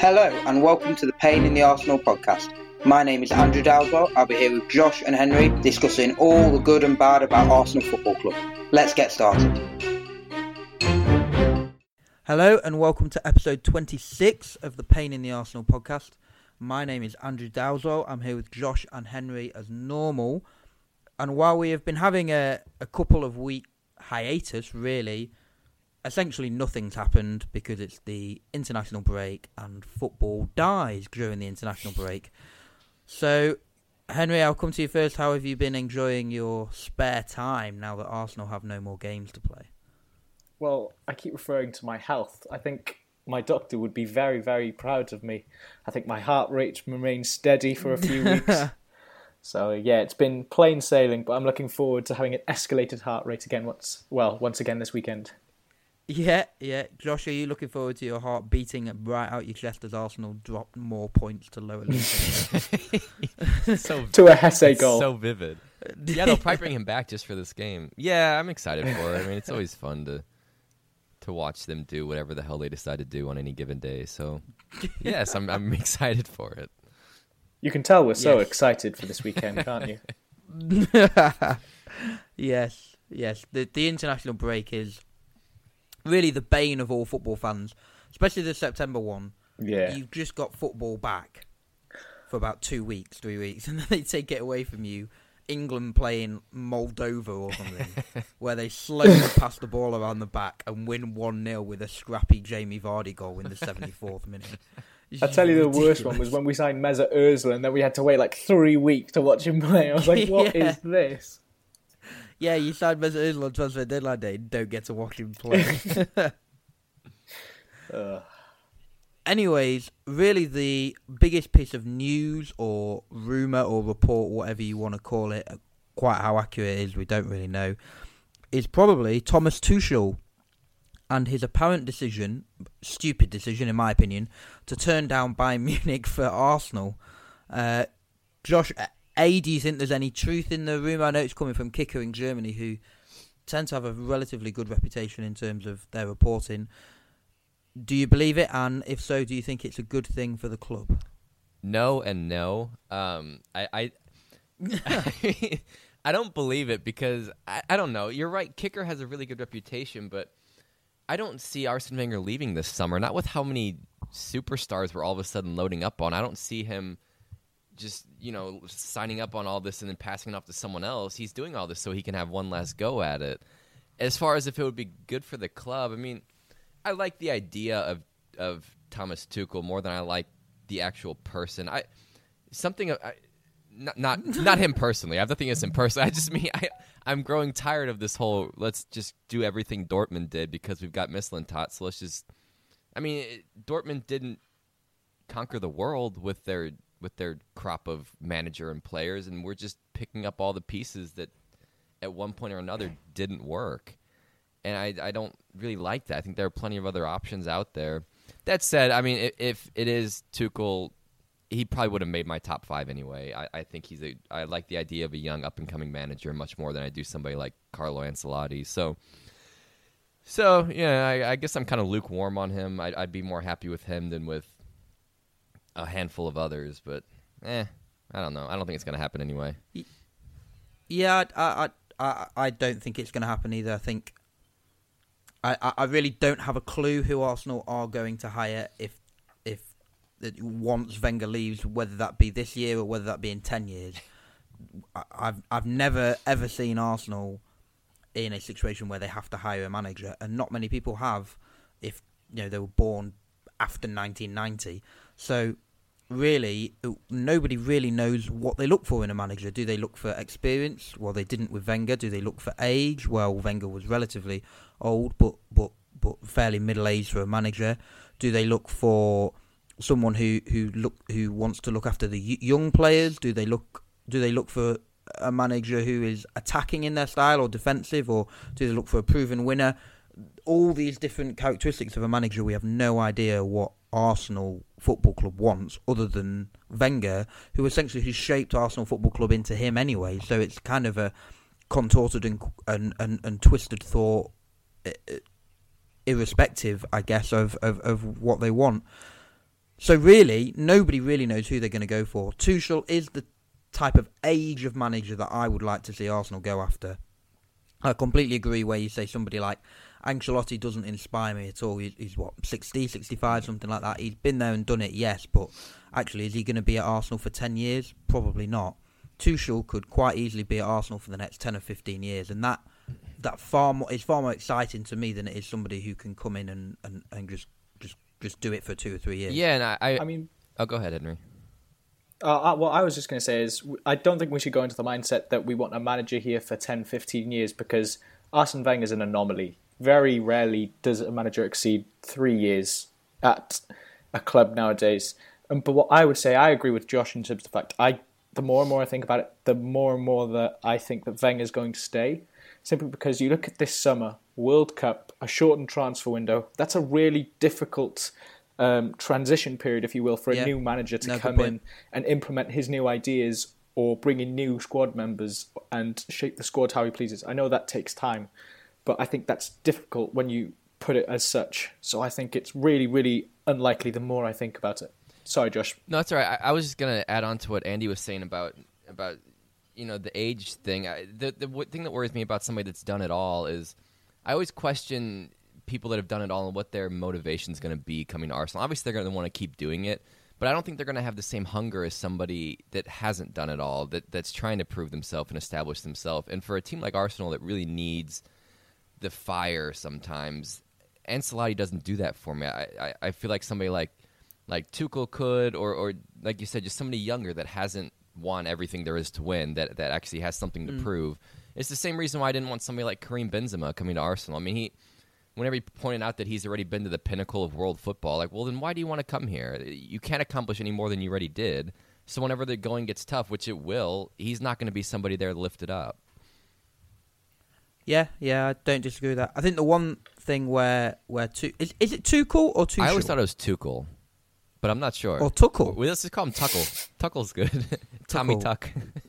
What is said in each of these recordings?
Hello and welcome to the Pain in the Arsenal podcast. My name is Andrew Dalswell. I'll be here with Josh and Henry discussing all the good and bad about Arsenal Football Club. Let's get started. Hello and welcome to episode 26 of the Pain in the Arsenal podcast. My name is Andrew Dalswell. I'm here with Josh and Henry as normal. And while we have been having a couple of week hiatus, really, essentially nothing's happened because it's the international break and football dies during the international break. So, Henry, I'll come to you first. How have you been enjoying your spare time now that Arsenal have no more games to play? Well, I keep referring to my health. I think my doctor would be very, very proud of me. I think my heart rate remained steady for a few weeks. So, yeah, it's been plain sailing, but I'm looking forward to having an escalated heart rate again once again this weekend. Yeah. Josh, are you looking forward to your heart beating right out your chest as Arsenal drop more points to lower league? To a Hesse goal. So vivid. Yeah, they'll probably bring him back just for this game. Yeah, I'm excited for it. I mean, it's always fun to watch them do whatever the hell they decide to do on any given day. So, yes, I'm excited for it. You can tell we're so excited for this weekend, can't you? Yes. The international break is really the bane of all football fans, especially the September one. Yeah. You've just got football back for about 2 weeks, 3 weeks, and then they take it away from you. England playing Moldova or something, where they slowly pass the ball around the back and win 1-0 with a scrappy Jamie Vardy goal in the 74th minute. I tell you, the worst one was when we signed Mesut Ozil and then we had to wait like 3 weeks to watch him play. I was like, what is this? Yeah, you signed Mesut Ozil on transfer deadline day and don't get to watch him play. Anyways, really the biggest piece of news or rumour or report, whatever you want to call it, quite how accurate it is, we don't really know, is probably Thomas Tuchel and his apparent decision, stupid decision in my opinion, to turn down Bayern Munich for Arsenal. Josh, do you think there's any truth in the rumour? I know it's coming from Kicker in Germany, who tend to have a relatively good reputation in terms of their reporting. Do you believe it? And if so, do you think it's a good thing for the club? No and no. I don't believe it because, I don't know. You're right, Kicker has a really good reputation, but I don't see Arsene Wenger leaving this summer. Not with how many superstars we're all of a sudden loading up on. I don't see him just, signing up on all this and then passing it off to someone else. He's doing all this so he can have one last go at it. As far as if it would be good for the club, I mean, I like the idea of Thomas Tuchel more than I like the actual person. Not him personally. I have nothing against him personally. I just mean I'm growing tired of this whole let's just do everything Dortmund did because we've got Mislintat. So let's just. I mean, Dortmund didn't conquer the world with their crop of manager and players, and we're just picking up all the pieces that at one point or another didn't work. And I don't really like that. I think there are plenty of other options out there. That said, I mean, if it is Tuchel, he probably would have made my top 5 anyway. I think I like the idea of a young up-and-coming manager much more than I do somebody like Carlo Ancelotti. So yeah, I guess I'm kind of lukewarm on him. I'd be more happy with him than with a handful of others. But, I don't know. I don't think it's going to happen anyway. Yeah, I don't think it's going to happen either. I think I really don't have a clue who Arsenal are going to hire if once Wenger leaves, whether that be this year or whether that be in 10 years. I've never ever seen Arsenal in a situation where they have to hire a manager, and not many people have. If they were born after 1990, so really nobody really knows what they look for in a manager. Do they look for experience? Well, they didn't with Wenger. Do they look for age? Well, Wenger was relatively old, but fairly middle-aged for a manager. Do they look for someone who wants to look after the young players? Do they look for a manager who is attacking in their style or defensive, or do they look for a proven winner? All these different characteristics of a manager, we have no idea what Arsenal Football Club wants, other than Wenger, who essentially has shaped Arsenal Football Club into him anyway. So it's kind of a contorted and twisted thought, irrespective, I guess, of what they want. So really, nobody really knows who they're going to go for. Tuchel is the type of age of manager that I would like to see Arsenal go after. I completely agree where you say somebody like Ancelotti doesn't inspire me at all. He's what, 60, 65, something like that. He's been there and done it, yes, but actually, is he going to be at Arsenal for 10 years? Probably not. Tuchel could quite easily be at Arsenal for the next 10 or 15 years, and that is far more exciting to me than it is somebody who can come in and just do it for 2 or 3 years. Yeah, and I mean... Oh, go ahead, Henry. What I was just going to say is I don't think we should go into the mindset that we want a manager here for 10, 15 years because Arsene Wenger is an anomaly. Very rarely does a manager exceed 3 years at a club nowadays. But what I would say, I agree with Josh in terms of the fact, the more and more I think about it, the more and more that I think that Wenger is going to stay. Simply because you look at this summer, World Cup, a shortened transfer window, that's a really difficult transition period, if you will, for a new manager to come in and implement his new ideas or bring in new squad members and shape the squad how he pleases. I know that takes time, but I think that's difficult when you put it as such. So I think it's really, really unlikely the more I think about it. Sorry, Josh. No, that's all right. I was just going to add on to what Andy was saying about the age thing. The thing that worries me about somebody that's done it all is I always question people that have done it all and what their motivation is going to be coming to Arsenal. Obviously, they're going to want to keep doing it, but I don't think they're going to have the same hunger as somebody that hasn't done it all, that's trying to prove themselves and establish themselves. And for a team like Arsenal that really needs the fire sometimes, Ancelotti doesn't do that for me. I feel like somebody like Tuchel could, or like you said, just somebody younger that hasn't won everything there is to win, that actually has something to prove. It's the same reason why I didn't want somebody like Karim Benzema coming to Arsenal. I mean, whenever he pointed out that he's already been to the pinnacle of world football, like, well, then why do you want to come here? You can't accomplish any more than you already did. So whenever the going gets tough, which it will, he's not going to be somebody there to lift it up. Yeah, I don't disagree with that. I think the one thing where is it Tuchel or Tuchel? I always thought it was Tuchel, but I'm not sure. Or Tuchel. Let's just call him Tuchel. Tuchel's good. Tommy Tuck.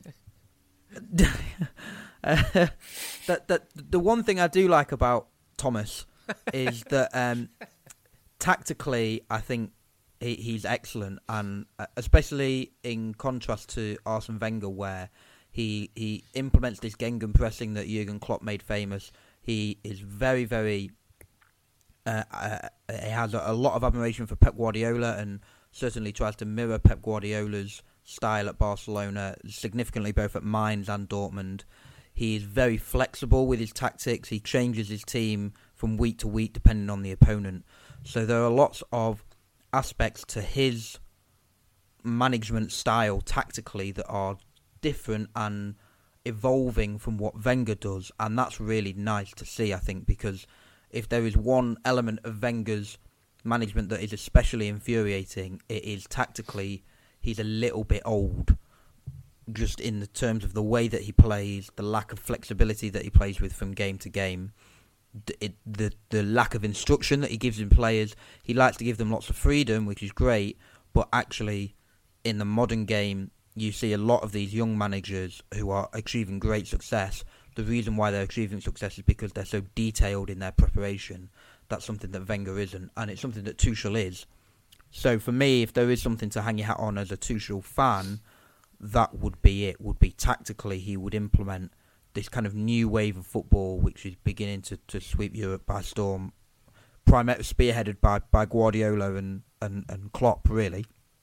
The one thing I do like about Thomas is that tactically, I think he's excellent, and especially in contrast to Arsene Wenger, where he implements this Gegenpressing that Jurgen Klopp made famous. He is very, very. He has a lot of admiration for Pep Guardiola, and certainly tries to mirror Pep Guardiola's style at Barcelona, significantly both at Mainz and Dortmund. He is very flexible with his tactics. He changes his team from week to week depending on the opponent. So there are lots of aspects to his management style tactically that are different and evolving from what Wenger does. And that's really nice to see, I think, because if there is one element of Wenger's management that is especially infuriating, it is tactically he's a little bit old. Just in the terms of the way that he plays, the lack of flexibility that he plays with from game to game, the lack of instruction that he gives in players. He likes to give them lots of freedom, which is great, but actually in the modern game, you see a lot of these young managers who are achieving great success. The reason why they're achieving success is because they're so detailed in their preparation. That's something that Wenger isn't, and it's something that Tuchel is. So for me, if there is something to hang your hat on as a Tuchel fan, that would be it. Would be tactically, he would implement this kind of new wave of football, which is beginning to sweep Europe by storm, primarily spearheaded by Guardiola and Klopp, really.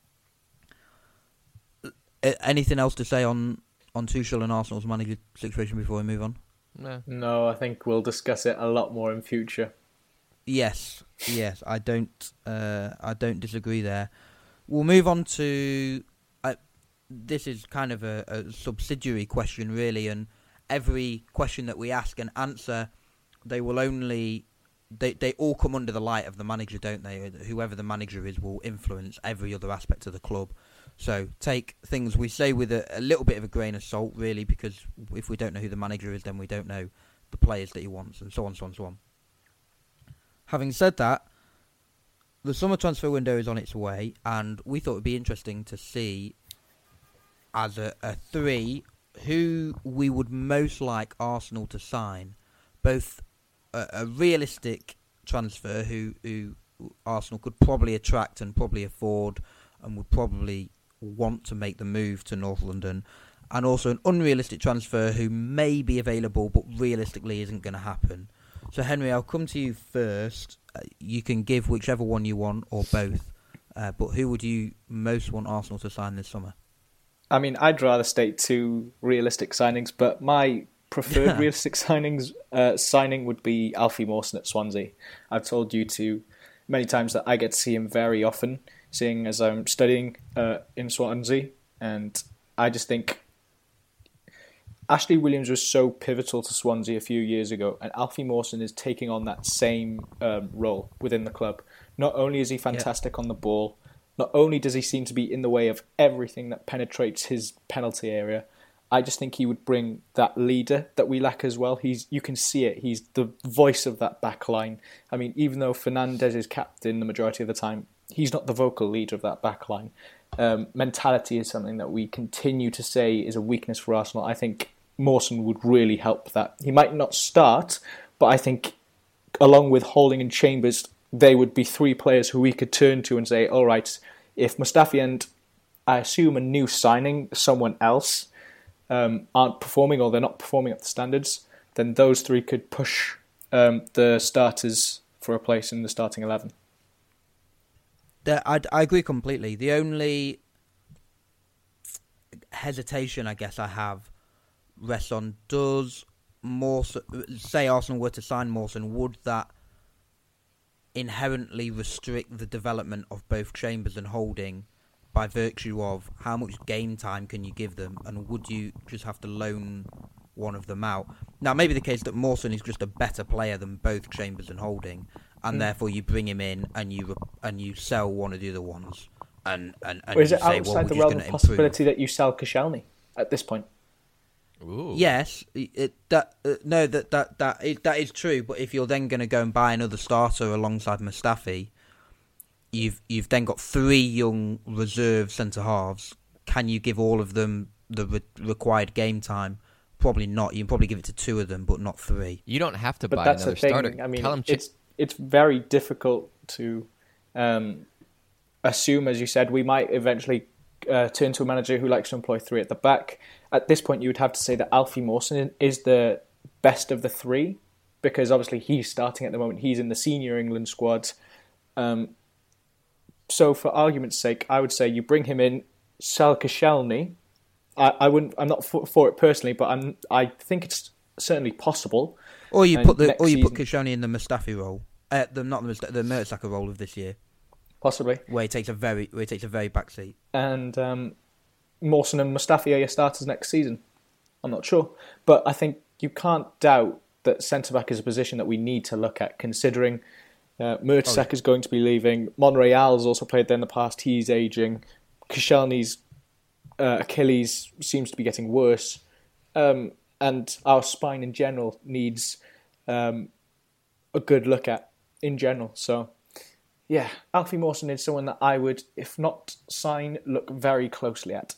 Anything else to say on Tuchel and Arsenal's manager situation before we move on? No, I think we'll discuss it a lot more in future. Yes, I don't disagree there. We'll move on to. This is kind of a subsidiary question, really, and every question that we ask and answer, they will only. They all come under the light of the manager, don't they? Whoever the manager is will influence every other aspect of the club. So take things we say with a little bit of a grain of salt, really, because if we don't know who the manager is, then we don't know the players that he wants, and so on, so on, so on. Having said that, the summer transfer window is on its way, and we thought it would be interesting to see, as a three, who we would most like Arsenal to sign. Both a realistic transfer who Arsenal could probably attract and probably afford and would probably want to make the move to North London, and also an unrealistic transfer who may be available but realistically isn't going to happen. So Henry, I'll come to you first. You can give whichever one you want or both, but who would you most want Arsenal to sign this summer? I mean, I'd rather state 2 realistic signings, but my preferred realistic signing would be Alfie Mawson at Swansea. I've told you many times that I get to see him very often, seeing as I'm studying in Swansea, and I just think Ashley Williams was so pivotal to Swansea a few years ago, and Alfie Mawson is taking on that same role within the club. Not only is he fantastic on the ball, not only does he seem to be in the way of everything that penetrates his penalty area, I just think he would bring that leader that we lack as well. You can see it. He's the voice of that back line. I mean, even though Fernandes is captain the majority of the time, he's not the vocal leader of that back line. Mentality is something that we continue to say is a weakness for Arsenal. I think Mawson would really help that. He might not start, but I think along with Holding and Chambers, they would be 3 players who we could turn to and say, all right, if Mustafi and I assume a new signing, someone else, aren't performing or they're not performing up to standards, then those 3 could push the starters for a place in the starting 11. I agree completely. The only hesitation I guess I have rests on, does Mawson, say Arsenal were to sign Mawson, would that inherently restrict the development of both Chambers and Holding by virtue of how much game time can you give them, and would you just have to loan one of them out? Now, it may be the case that Mawson is just a better player than both Chambers and Holding, and therefore you bring him in and you sell one of the other ones, and or is you it say, outside well, the we're realm just of going to possibility improve. that you sell Koscielny at this point? Ooh. Yes, that is true. But if you're then going to go and buy another starter alongside Mustafi, you've then got 3 young reserve centre halves. Can you give all of them the required game time? Probably not. You can probably give it to 2 of them, but not 3. You don't have to But buy that's another the thing. starter. I mean, it's very difficult to assume, as you said, we might eventually turn to a manager who likes to employ 3 at the back. At this point, you would have to say that Alfie Mawson is the best of the 3, because obviously he's starting at the moment. He's in the senior England squad. So for argument's sake, I would say you bring him in, sell Koscielny. I'm not for it personally, but I think it's certainly possible. Or you And put next season- Koscielny in the Mustafi role, the Mertesacker role of this year, Possibly. where he takes a very back seat. And Mawson and Mustafi are your starters next season. I'm not sure. But I think you can't doubt that centre-back is a position that we need to look at, considering Mertesacker is going to be leaving. Monreal's also played there in the past. He's ageing. Koscielny's Achilles seems to be getting worse. And our spine in general needs a good look at in general. So, yeah, Alfie Mawson is someone that I would, if not sign, look very closely at.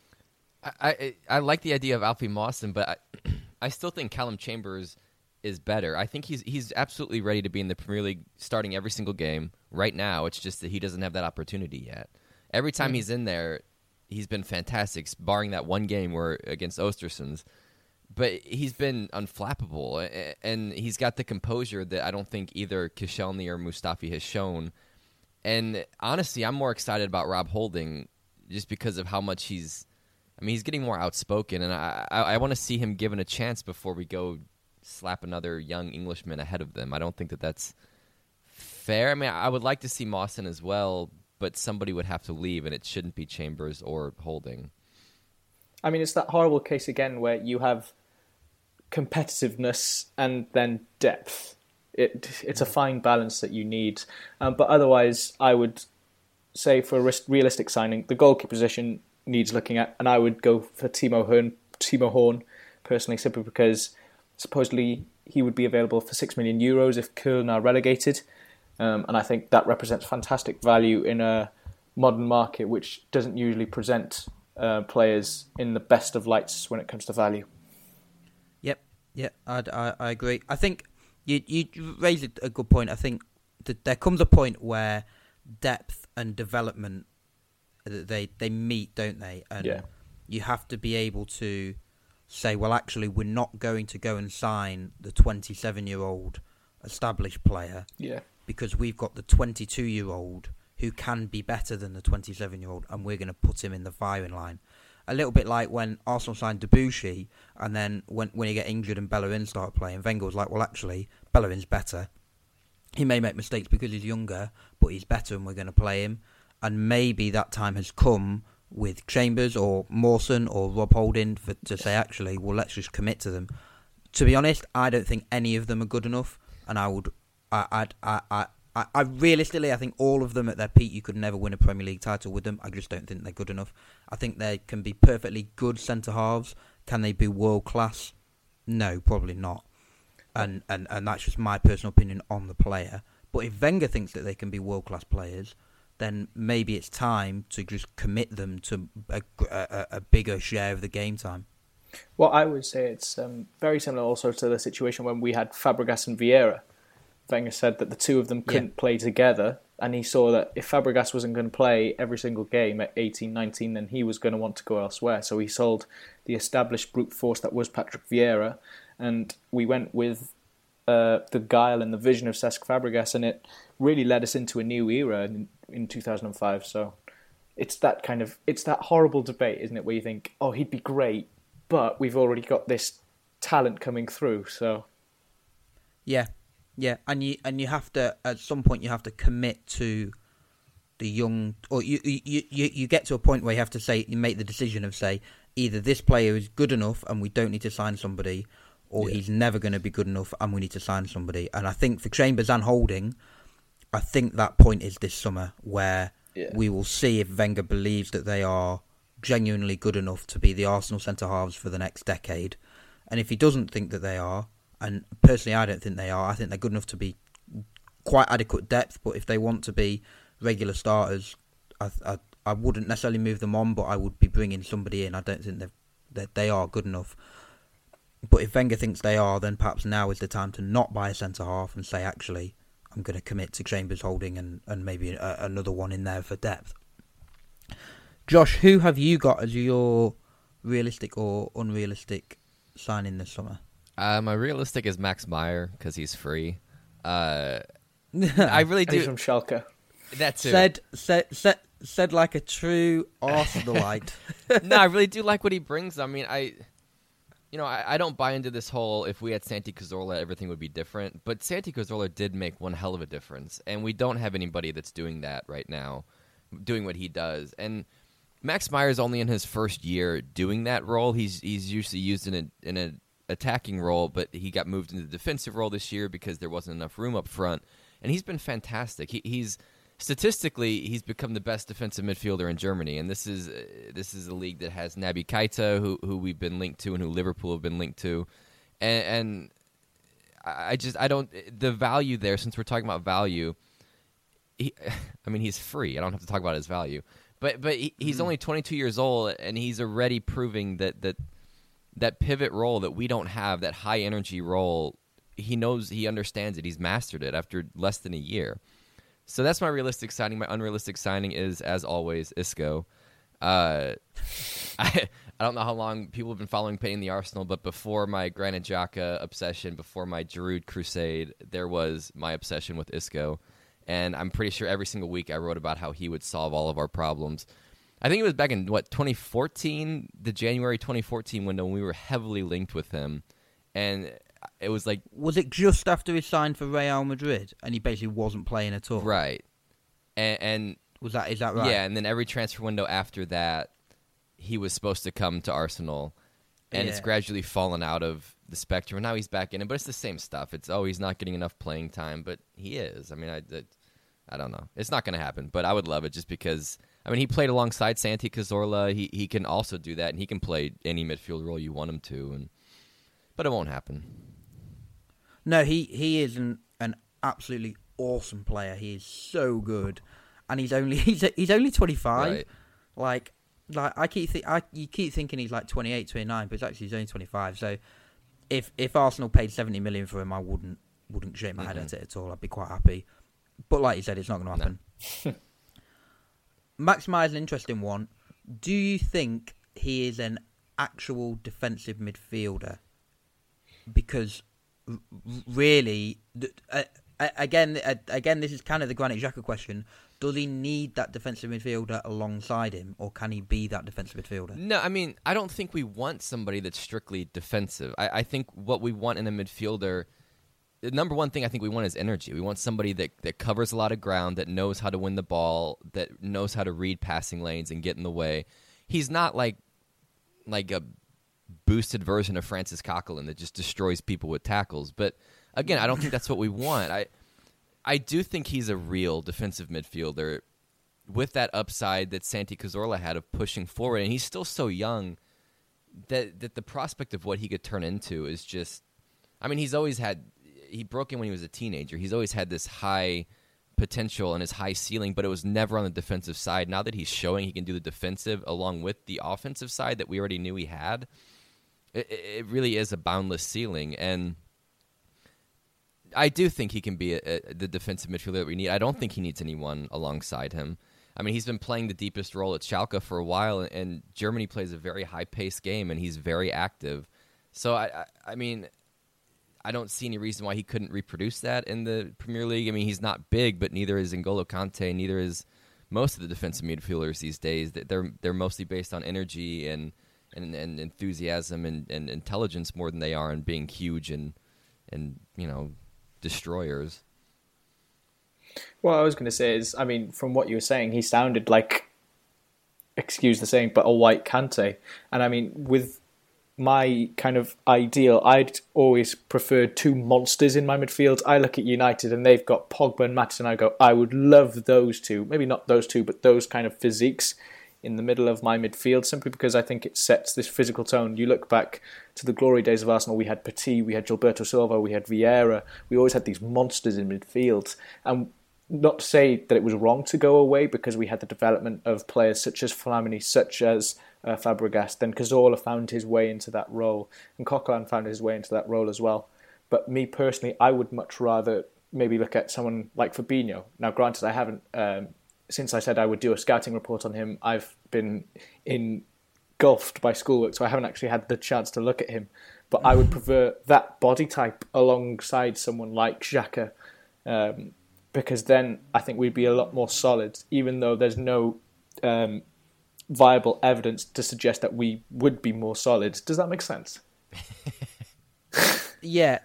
I like the idea of Alfie Mawson, but I still think Callum Chambers is better. I think he's absolutely ready to be in the Premier League starting every single game right now. It's just that he doesn't have that opportunity yet. Every time he's in there, he's been fantastic, barring that one game where against Ostersunds. But he's been unflappable, and he's got the composure that I don't think either Koscielny or Mustafi has shown. And honestly, I'm more excited about Rob Holding just because of how much he's getting more outspoken, and I want to see him given a chance before we go slap another young Englishman ahead of them. I don't think that that's fair. I mean, I would like to see Mawson as well, but somebody would have to leave, and it shouldn't be Chambers or Holding. I mean, it's that horrible case again where you have competitiveness and then depth. It's a fine balance that you need. But otherwise, I would say for a realistic signing, the goalkeeper position needs looking at, and I would go for Timo Horn, personally, simply because supposedly he would be available for €6 million if Köln are relegated. And I think that represents fantastic value in a modern market which doesn't usually present players in the best of lights when it comes to value. Yep, I agree. I think you raised a good point. I think there comes a point where depth and development they meet, don't they? And you have to be able to say, well, actually, we're not going to go and sign the 27-year-old established player, because we've got the 22-year-old who can be better than the 27-year-old, and we're going to put him in the firing line. A little bit like when Arsenal signed Debuchy, and then when he got injured and Bellerin started playing, Wenger was like, well, actually, Bellerin's better. He may make mistakes because he's younger, but he's better and we're going to play him. And maybe that time has come with Chambers or Mawson or Rob Holding to say, actually, well, let's just commit to them. To be honest, I don't think any of them are good enough, and I realistically, I think all of them at their peak, you could never win a Premier League title with them. I just don't think they're good enough. I think they can be perfectly good centre halves. Can they be world class? No, probably not. And that's just my personal opinion on the player. But if Wenger thinks that they can be world class players, then maybe it's time to just commit them to a bigger share of the game time. Well, I would say it's very similar also to the situation when we had Fabregas and Vieira. Wenger said that the two of them couldn't play together, and he saw that if Fabregas wasn't going to play every single game at 18, 19, then he was going to want to go elsewhere. So he sold the established brute force that was Patrick Vieira, and we went with the guile and the vision of Cesc Fabregas, and it really led us into a new era in 2005. So it's that horrible debate, isn't it, where you think, oh, he'd be great, but we've already got this talent coming through. So yeah, and you have to, at some point you have to commit to the young, or you get to a point where you have to say, you make the decision of say, either this player is good enough and we don't need to sign somebody, or he's never going to be good enough and we need to sign somebody. And I think for Chambers and Holding, I think that point is this summer where we will see if Wenger believes that they are genuinely good enough to be the Arsenal centre-halves for the next decade. And if he doesn't think that they are, and personally I don't think they are, I think they're good enough to be quite adequate depth, but if they want to be regular starters, I wouldn't necessarily move them on, but I would be bringing somebody in. I don't think that they are good enough. But if Wenger thinks they are, then perhaps now is the time to not buy a centre-half and say, actually, I'm going to commit to Chambers, Holding, and maybe another one in there for depth. Josh, who have you got as your realistic or unrealistic signing this summer? My realistic is Max Meyer because he's free. I really do. And he's from Schalke. That too. Said like a true Arsenalite. No, I really do like what he brings. I mean, I don't buy into this whole if we had Santi Cazorla, everything would be different. But Santi Cazorla did make one hell of a difference, and we don't have anybody that's doing that right now, doing what he does. And Max Meyer is only in his first year doing that role. He's usually used in an attacking role, but he got moved into the defensive role this year because there wasn't enough room up front, and he's been fantastic. He's statistically, he's become the best defensive midfielder in Germany, and this is a league that has Naby Keita, who we've been linked to, and who Liverpool have been linked to, and I don't the value there. Since we're talking about value, he's free. I don't have to talk about his value, but he's only 22 years old, and he's already proving that pivot role that we don't have, that high energy role. He knows, he understands it. He's mastered it after less than a year. So that's my realistic signing. My unrealistic signing is, as always, Isco. I don't know how long people have been following Pain the Arsenal, but before my Granit Xhaka obsession, before my Giroud crusade, there was my obsession with Isco. And I'm pretty sure every single week I wrote about how he would solve all of our problems. I think it was back in, 2014, the January 2014 window, when we were heavily linked with him. And it was like... Was it just after he signed for Real Madrid and he basically wasn't playing at all? Right. And is that right? Yeah, and then every transfer window after that, he was supposed to come to Arsenal. And it's gradually fallen out of the spectrum. And now he's back in it, but it's the same stuff. It's, he's not getting enough playing time, but he is. I mean, I don't know. It's not going to happen, but I would love it just because... he played alongside Santi Cazorla. He can also do that, and he can play any midfield role you want him to. But it won't happen. No, he is an absolutely awesome player. He is so good, and he's only 25. Right. Like you keep thinking he's like 28, 29, but it's actually he's only 25. So if Arsenal paid 70 million for him, I wouldn't shake my head at it at all. I'd be quite happy. But like you said, it's not going to happen. No. Max Meyer's an interesting one. Do you think he is an actual defensive midfielder? Because really, again, this is kind of the Granit Xhaka question. Does he need that defensive midfielder alongside him, or can he be that defensive midfielder? No, I mean, I don't think we want somebody that's strictly defensive. I think what we want in a midfielder, the number one thing I think we want is energy. We want somebody that covers a lot of ground, that knows how to win the ball, that knows how to read passing lanes and get in the way. He's not like a boosted version of Francis Coquelin that just destroys people with tackles. But again, I don't think that's what we want. I do think he's a real defensive midfielder with that upside that Santi Cazorla had of pushing forward. And he's still so young that the prospect of what he could turn into is just... I mean, he broke in when he was a teenager. He's always had this high potential and his high ceiling, but it was never on the defensive side. Now that he's showing he can do the defensive along with the offensive side that we already knew he had, it really is a boundless ceiling. And I do think he can be the defensive midfielder that we need. I don't think he needs anyone alongside him. I mean, he's been playing the deepest role at Schalke for a while, and Germany plays a very high-paced game, and he's very active. So, I mean, I don't see any reason why he couldn't reproduce that in the Premier League. I mean, he's not big, but neither is N'Golo Kante, neither is most of the defensive midfielders these days. They're mostly based on energy and enthusiasm and intelligence more than they are on being huge and destroyers. What I was going to say is, I mean, from what you were saying, he sounded like, excuse the saying, but a white Kante. And I mean, with my kind of ideal, I'd always preferred two monsters in my midfield. I look at United and they've got Pogba and Matic, and I go, I would love those two. Maybe not those two, but those kind of physiques in the middle of my midfield, simply because I think it sets this physical tone. You look back to the glory days of Arsenal, we had Petit, we had Gilberto Silva, we had Vieira. We always had these monsters in midfield. And not to say that it was wrong to go away, because we had the development of players such as Flamini, such as Fabregas. Then Cazorla found his way into that role, and Coquelin found his way into that role as well. But me personally, I would much rather maybe look at someone like Fabinho. Now, granted, I haven't... since I said I would do a scouting report on him, I've been engulfed by schoolwork, so I haven't actually had the chance to look at him. But I would prefer that body type alongside someone like Xhaka, because then I think we'd be a lot more solid, even though there's no viable evidence to suggest that we would be more solid. Does that make sense? Yeah,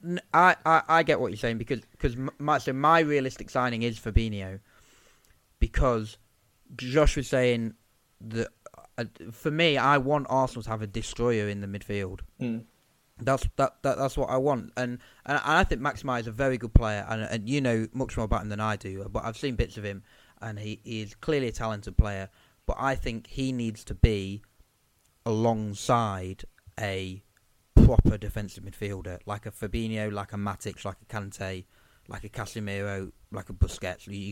I get what you're saying, because my realistic signing is Fabinho. Because Josh was saying that, for me, I want Arsenal to have a destroyer in the midfield. That's what I want, and I think Max Meyer is a very good player, and you know much more about him than I do. But I've seen bits of him, and he is clearly a talented player. But I think he needs to be alongside a proper defensive midfielder, like a Fabinho, like a Matic, like a Kante, like a Casemiro, like a Busquets. You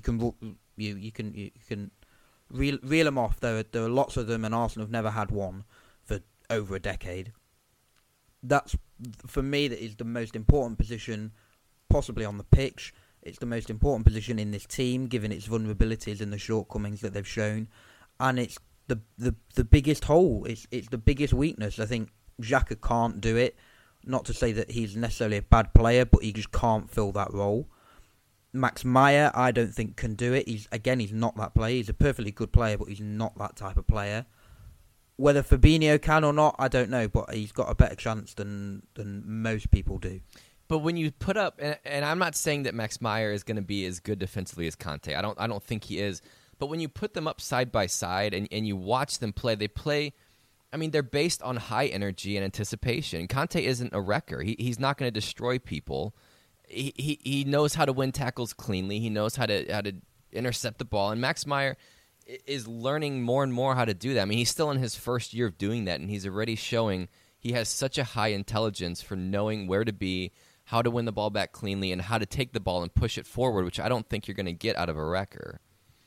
can reel them off. There are lots of them, and Arsenal have never had one for over a decade. That's, for me, that is the most important position possibly on the pitch. It's the most important position in this team, given its vulnerabilities and the shortcomings that they've shown. And it's the biggest hole. It's the biggest weakness. I think Xhaka can't do it. Not to say that he's necessarily a bad player, but he just can't fill that role. Max Meyer, I don't think, can do it. He's not that player. He's a perfectly good player, but he's not that type of player. Whether Fabinho can or not, I don't know, but he's got a better chance than most people do. But when you put up, and I'm not saying that Max Meyer is going to be as good defensively as Kante. I don't think he is. But when you put them up side by side and you watch them play, they play. I mean, they're based on high energy and anticipation. Kante isn't a wrecker. He's not going to destroy people. He knows how to win tackles cleanly. He knows how to intercept the ball. And Max Meyer is learning more and more how to do that. I mean, he's still in his first year of doing that, and he's already showing he has such a high intelligence for knowing where to be, how to win the ball back cleanly, and how to take the ball and push it forward, which I don't think you're going to get out of a wrecker.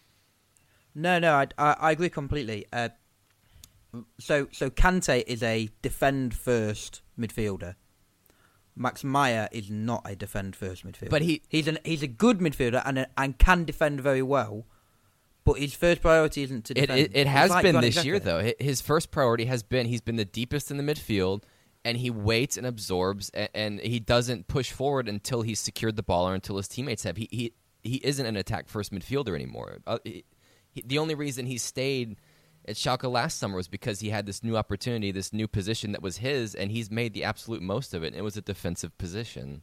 No, I agree completely. So Kante is a defend-first midfielder, Max Meyer is not a defend first midfielder. But he's a good midfielder and can defend very well. But his first priority isn't to defend. It has been this year, though. His first priority has been he's been the deepest in the midfield, and he waits and absorbs, and he doesn't push forward until he's secured the ball or until his teammates have. He isn't an attack-first midfielder anymore. The only reason he stayed at Schalke last summer was because he had this new opportunity, this new position that was his, and he's made the absolute most of it. It was a defensive position.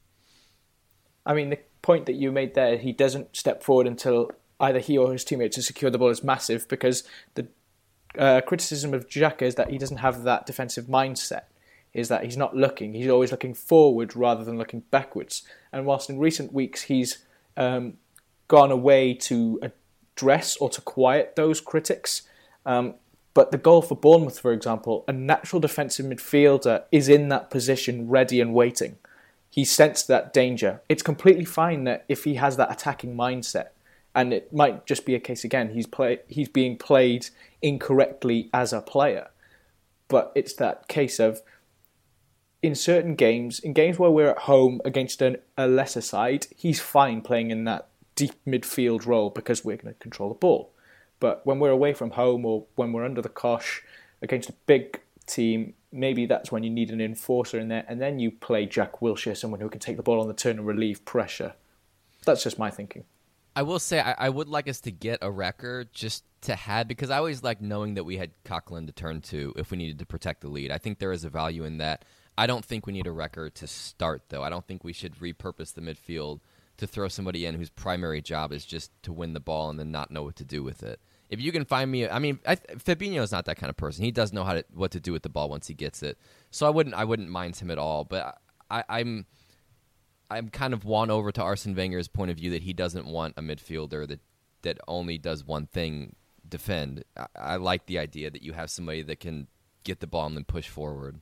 I mean, the point that you made there, he doesn't step forward until either he or his teammates have secured the ball, is massive, because the criticism of Xhaka is that he doesn't have that defensive mindset, is that he's not looking. He's always looking forward rather than looking backwards. And whilst in recent weeks he's gone away to address or to quiet those critics, but the goal for Bournemouth, for example, a natural defensive midfielder is in that position ready and waiting. He sensed that danger. It's completely fine that if he has that attacking mindset, and it might just be a case, again, he's being played incorrectly as a player. But it's that case of, in certain games, in games where we're at home against a lesser side, he's fine playing in that deep midfield role because we're going to control the ball. But when we're away from home or when we're under the cosh against a big team, maybe that's when you need an enforcer in there, and then you play Jack Wilshere, someone who can take the ball on the turn and relieve pressure. That's just my thinking. I will say I would like us to get a record just to have, because I always like knowing that we had Coquelin to turn to if we needed to protect the lead. I think there is a value in that. I don't think we need a record to start, though. I don't think we should repurpose the midfield to throw somebody in whose primary job is just to win the ball and then not know what to do with it. If you can find me, I mean, Fabinho is not that kind of person. He does know what to do with the ball once he gets it. So I wouldn't mind him at all. But I'm kind of won over to Arsene Wenger's point of view that he doesn't want a midfielder that only does one thing, defend. I like the idea that you have somebody that can get the ball and then push forward.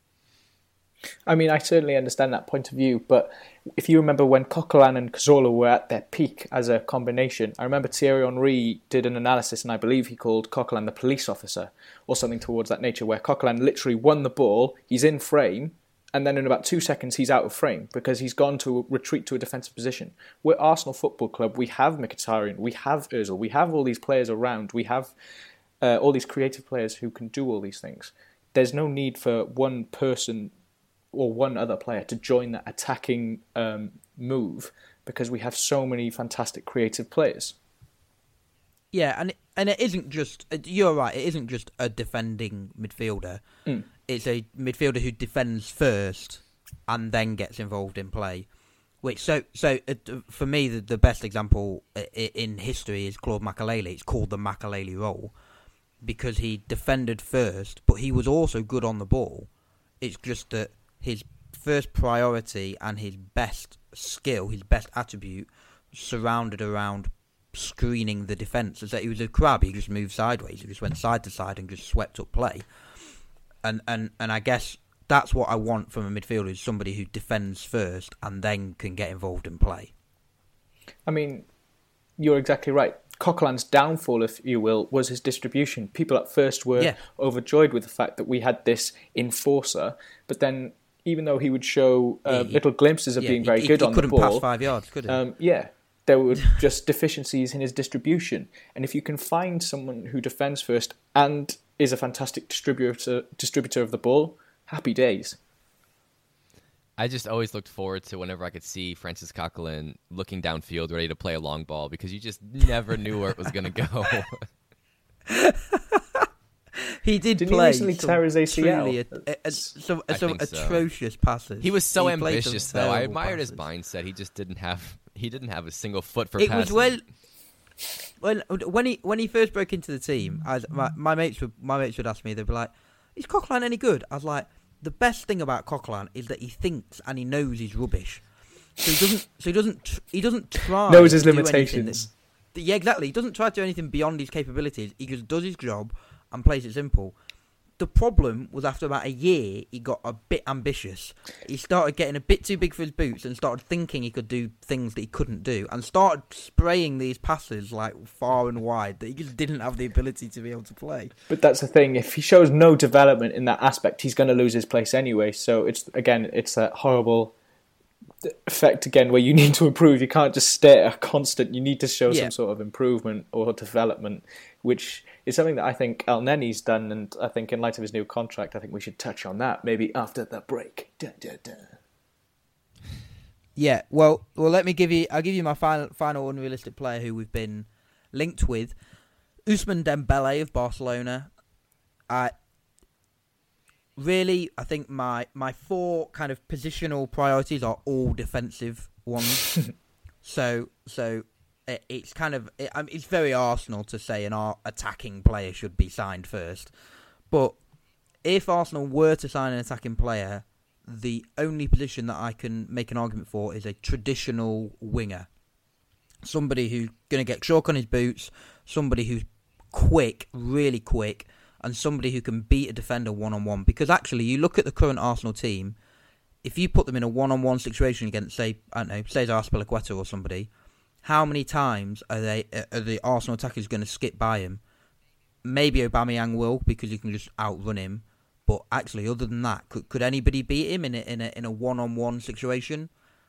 I mean, I certainly understand that point of view, but if you remember when Coquelin and Cazorla were at their peak as a combination, I remember Thierry Henry did an analysis, and I believe he called Coquelin the police officer, or something towards that nature, where Coquelin literally won the ball, he's in frame, and then in about 2 seconds he's out of frame because he's gone to retreat to a defensive position. We're Arsenal Football Club, we have Mkhitaryan, we have Ozil, we have all these players around, we have all these creative players who can do all these things. There's no need for one person or one other player to join that attacking move because we have so many fantastic creative players. Yeah, and it isn't just, you're right, it isn't just a defending midfielder. It's a midfielder who defends first and then gets involved in play. Which so for me, the best example in history is Claude Makelele. It's called the Makelele role because he defended first, but he was also good on the ball. It's just that his first priority and his best skill, his best attribute, surrounded around screening the defence. As that he was a crab, he just moved sideways, he just went side to side and just swept up play. And I guess that's what I want from a midfielder, is somebody who defends first and then can get involved in play. I mean, you're exactly right. Coquelin's downfall, if you will, was his distribution. People at first were overjoyed with the fact that we had this enforcer, but then even though he would show little glimpses of being very good on the ball, he couldn't pass 5 yards, could he? There were just deficiencies in his distribution. And if you can find someone who defends first and is a fantastic distributor of the ball, happy days. I just always looked forward to whenever I could see Francis Coquelin looking downfield, ready to play a long ball, because you just never knew where it was going to go. He didn't he recently tear his ACL? Some atrocious passes. He was so ambitious, though. I admired his mindset. He just didn't have a single foot for passing. When he first broke into the team, my mates would ask me, they'd be like, "Is Coquelin any good?" I was like, the best thing about Coquelin is that he thinks and he knows he's rubbish. So he doesn't try. Knows his limitations. Yeah, exactly. He doesn't try to do anything beyond his capabilities. He just does his job and plays it simple. The problem was after about a year, he got a bit ambitious. He started getting a bit too big for his boots and started thinking he could do things that he couldn't do, and started spraying these passes like far and wide that he just didn't have the ability to be able to play. But that's the thing. If he shows no development in that aspect, he's going to lose his place anyway. So it's that horrible effect again where you need to improve. You can't just stay at a constant. You need to show Yeah. some sort of improvement or development, which is something that I think El Neni's done. And I think in light of his new contract, I think we should touch on that maybe after the break. Dun, dun, dun. Yeah, well, I'll give you my final unrealistic player who we've been linked with, Ousmane Dembele of Barcelona. I think my four kind of positional priorities are all defensive ones. so it's kind of it's very Arsenal to say an attacking player should be signed first, but if Arsenal were to sign an attacking player, the only position that I can make an argument for is a traditional winger. Somebody who's going to get chalk on his boots, somebody who's quick, really quick, and somebody who can beat a defender one-on-one. Because actually, you look at the current Arsenal team, if you put them in a one-on-one situation against, say, I don't know, Cesar Azpilicueta or somebody, how many times are the Arsenal attackers going to skip by him? Maybe Aubameyang will, because he can just outrun him. But actually, other than that, could anybody beat him in a one-on-one situation?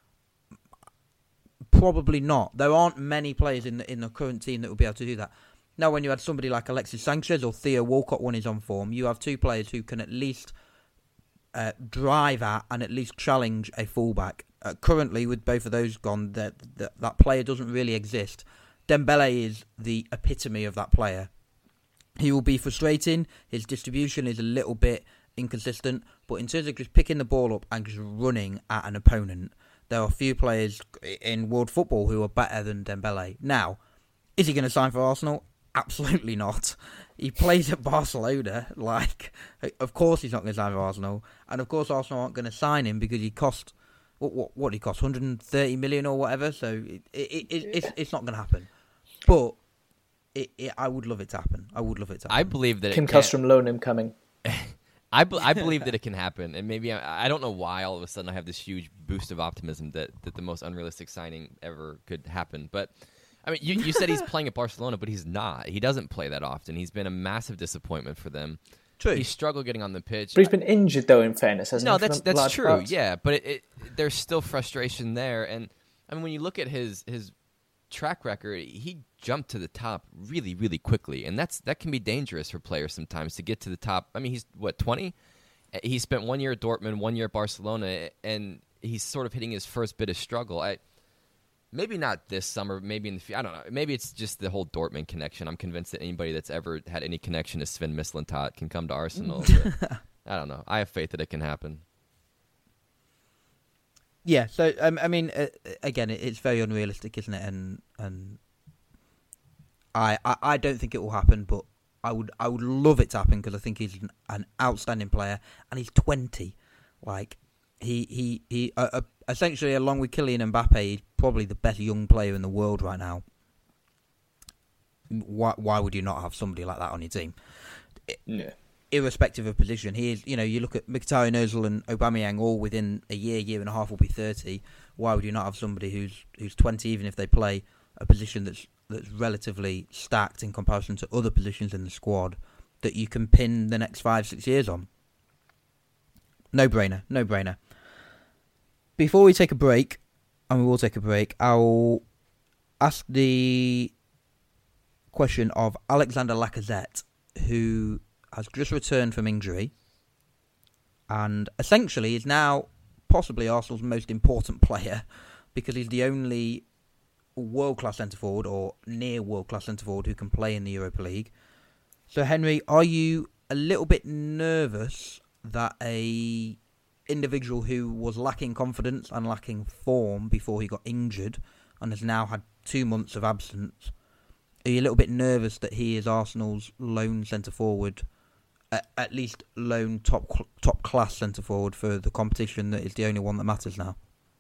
Probably not. There aren't many players in the current team that would be able to do that. Now, when you had somebody like Alexis Sanchez or Theo Walcott when he's on form, you have two players who can at least drive at and at least challenge a fullback. Currently, with both of those gone, that player doesn't really exist. Dembele is the epitome of that player. He will be frustrating. His distribution is a little bit inconsistent, but in terms of just picking the ball up and just running at an opponent, there are a few players in world football who are better than Dembele. Now, is he going to sign for Arsenal? Absolutely not. He plays at Barcelona. Of course he's not going to sign for Arsenal, and of course Arsenal aren't going to sign him because he cost what did he cost, 130 million or whatever. So it's not going to happen. But I would love it to happen. I believe that Kim Custrom loan him coming. I believe that it can happen, and maybe I don't know why all of a sudden I have this huge boost of optimism that the most unrealistic signing ever could happen. But I mean, you said he's playing at Barcelona, but he's not. He doesn't play that often. He's been a massive disappointment for them. True. He struggled getting on the pitch. But he's been injured, though, in fairness, hasn't No, he? that's true. Parts? Yeah, but there's still frustration there, and I mean, when you look at his track record, he jumped to the top really, really quickly, and that can be dangerous for players sometimes to get to the top. I mean, he's 20. He spent 1 year at Dortmund, 1 year at Barcelona, and he's sort of hitting his first bit of struggle. Maybe not this summer, maybe in the future. I don't know. Maybe it's just the whole Dortmund connection. I'm convinced that anybody that's ever had any connection to Sven Mislintat can come to Arsenal. I don't know. I have faith that it can happen. Yeah, so I mean, again, it's very unrealistic, isn't it? And I don't think it will happen, but I would love it to happen because I think he's an outstanding player, and he's 20. Like he essentially, along with Kylian Mbappe, he's probably the best young player in the world right now. Why would you not have somebody like that on your team? Yeah. Irrespective of position, he is. You look at Mkhitaryan, Ozil, and Aubameyang, all within a year and a half will be 30. Why would you not have somebody who's 20, even if they play a position that's relatively stacked in comparison to other positions in the squad that you can pin the next 5-6 years on? No brainer. Before we take a break, and we will take a break, I'll ask the question of Alexander Lacazette, who has just returned from injury and essentially is now possibly Arsenal's most important player because he's the only world-class centre-forward or near world-class centre-forward who can play in the Europa League. So, Henry, are you a little bit nervous that a individual who was lacking confidence and lacking form before he got injured and has now had 2 months of absence, are you a little bit nervous that he is Arsenal's lone centre-forward, at least lone top-class centre-forward for the competition that is the only one that matters now?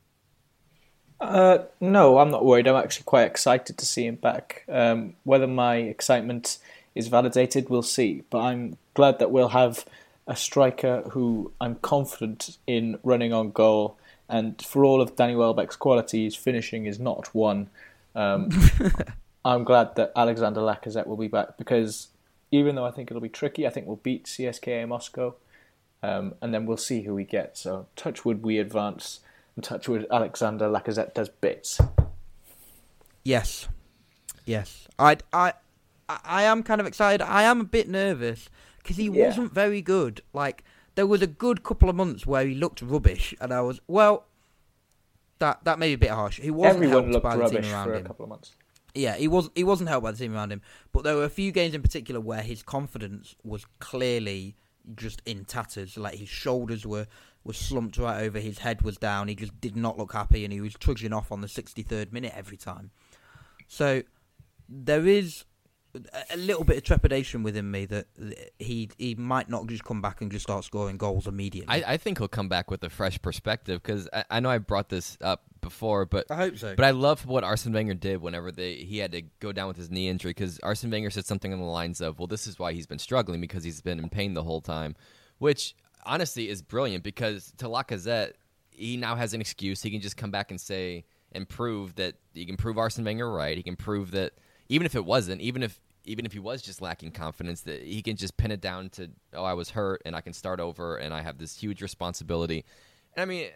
No, I'm not worried. I'm actually quite excited to see him back. Whether my excitement is validated, we'll see. But I'm glad that we'll have a striker who I'm confident in running on goal. And for all of Danny Welbeck's qualities, finishing is not one. I'm glad that Alexander Lacazette will be back because even though I think it'll be tricky, I think we'll beat CSKA Moscow. And then we'll see who we get. So touch wood, we advance. and touch wood, Alexander Lacazette does bits. Yes. I am kind of excited. I am a bit nervous because he wasn't very good. Like, there was a good couple of months where he looked rubbish, and I was, well, that may be a bit harsh. He wasn't Everyone helped looked by the rubbish team around for a him. couple of months. Yeah, he wasn't helped by the team around him. But there were a few games in particular where his confidence was clearly just in tatters. Like, his shoulders were slumped right over, his head was down, he just did not look happy, and he was trudging off on the 63rd minute every time. So there is a little bit of trepidation within me that he might not just come back and just start scoring goals immediately. I think he'll come back with a fresh perspective, because I know I brought this up before, but I hope so. But I love what Arsene Wenger did whenever he had to go down with his knee injury, because Arsene Wenger said something on the lines of, well, this is why he's been struggling, because he's been in pain the whole time, which honestly is brilliant, because to Lacazette, he now has an excuse. He can just come back and say and prove that he can prove Arsene Wenger right. He can prove that even if it wasn't, even if he was just lacking confidence, that he can just pin it down to, oh, I was hurt and I can start over and I have this huge responsibility. And I mean,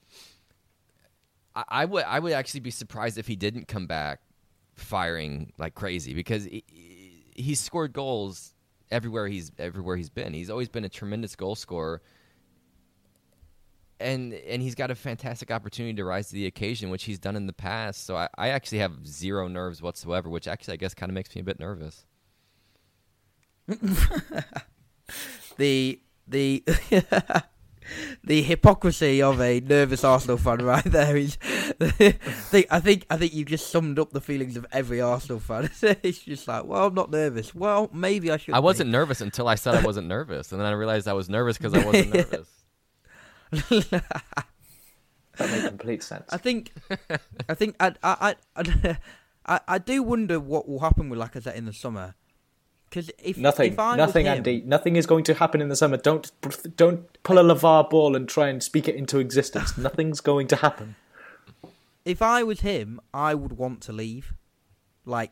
I would actually be surprised if he didn't come back firing like crazy, because he's scored goals everywhere he's been. He's always been a tremendous goal scorer. And he's got a fantastic opportunity to rise to the occasion, which he's done in the past. So I actually have zero nerves whatsoever, which actually I guess kind of makes me a bit nervous. The hypocrisy of a nervous Arsenal fan right there is. I think you just summed up the feelings of every Arsenal fan. It's just like, well, I'm not nervous. Well, maybe I should. I wasn't nervous until I said I wasn't nervous, and then I realized I was nervous because I wasn't nervous. That makes complete sense. I think I do wonder what will happen with Lacazette in the summer. Because nothing, him, Andy. Nothing is going to happen in the summer. Don't pull a LeVar ball and try and speak it into existence. Nothing's going to happen. If I was him, I would want to leave. I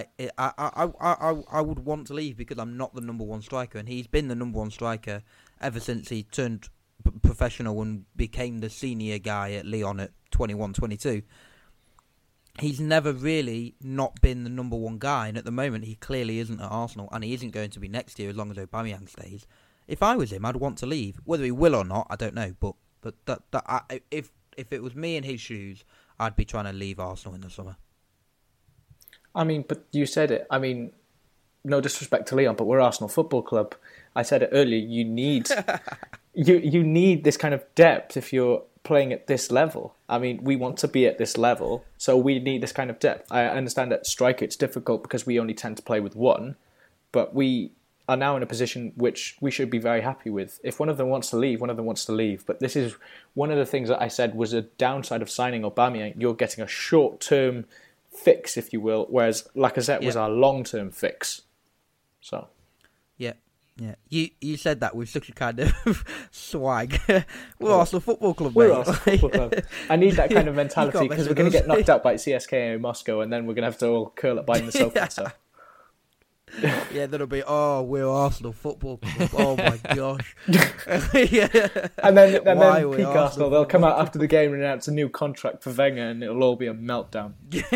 would want to leave because I'm not the number one striker, and he's been the number one striker ever since he turned professional and became the senior guy at Lyon at 21, 22. He's never really not been the number one guy, and at the moment he clearly isn't at Arsenal, and he isn't going to be next year as long as Aubameyang stays. If I was him, I'd want to leave. Whether he will or not, I don't know. But if it was me in his shoes, I'd be trying to leave Arsenal in the summer. I mean, but you said it. I mean, no disrespect to Lyon, but we're Arsenal Football Club. I said it earlier. You need you need this kind of depth if you're playing at this level. I mean, we want to be at this level, so we need this kind of depth. I understand that striker, it's difficult because we only tend to play with one, but we are now in a position which we should be very happy with. If one of them wants to leave, one of them wants to leave. But this is one of the things that I said was a downside of signing Aubameyang. You're getting a short-term fix, if you will, whereas Lacazette was our long-term fix. So, yeah. You said that with such a kind of swag. We're Arsenal Football Club, mate. We're Arsenal Football Club. I need that kind of mentality because we're going to get knocked out by CSKA Moscow, and then we're going to have to all curl up behind the sofa and stuff. Yeah, that'll be, we're Arsenal Football Club. Oh my gosh. And then peak Arsenal, they'll come out after the game and announce a new contract for Wenger, and it'll all be a meltdown.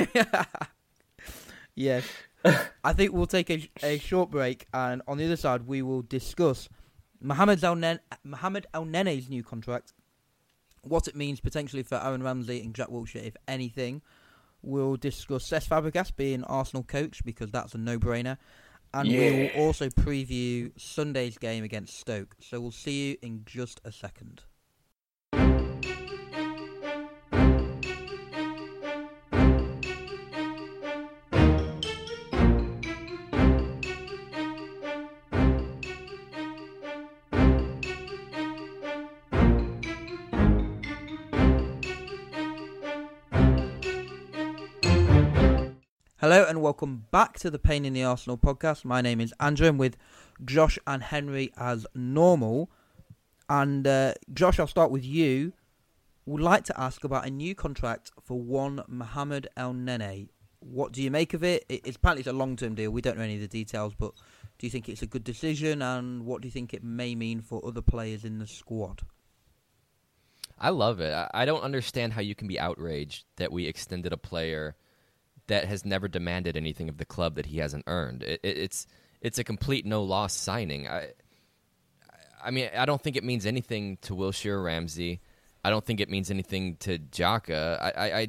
Yes. I think we'll take a short break, and on the other side we will discuss Mohamed El-Nene's new contract, what it means potentially for Aaron Ramsey and Jack Wilshere, if anything. We'll discuss Cesc Fabregas being Arsenal coach, because that's a no-brainer. And we will also preview Sunday's game against Stoke. So we'll see you in just a second. Hello and welcome back to the Pain in the Arsenal podcast. My name is Andrew. I'm with Josh and Henry as normal. And Josh, I'll start with you. Would like to ask about a new contract for one Mohamed El-Nene. What do you make of it? Apparently it's a long-term deal. We don't know any of the details, but do you think it's a good decision? And what do you think it may mean for other players in the squad? I love it. I don't understand how you can be outraged that we extended a player that has never demanded anything of the club that he hasn't earned. It's a complete no-loss signing. I mean, I don't think it means anything to Wilshere or Ramsey. I don't think it means anything to Xhaka.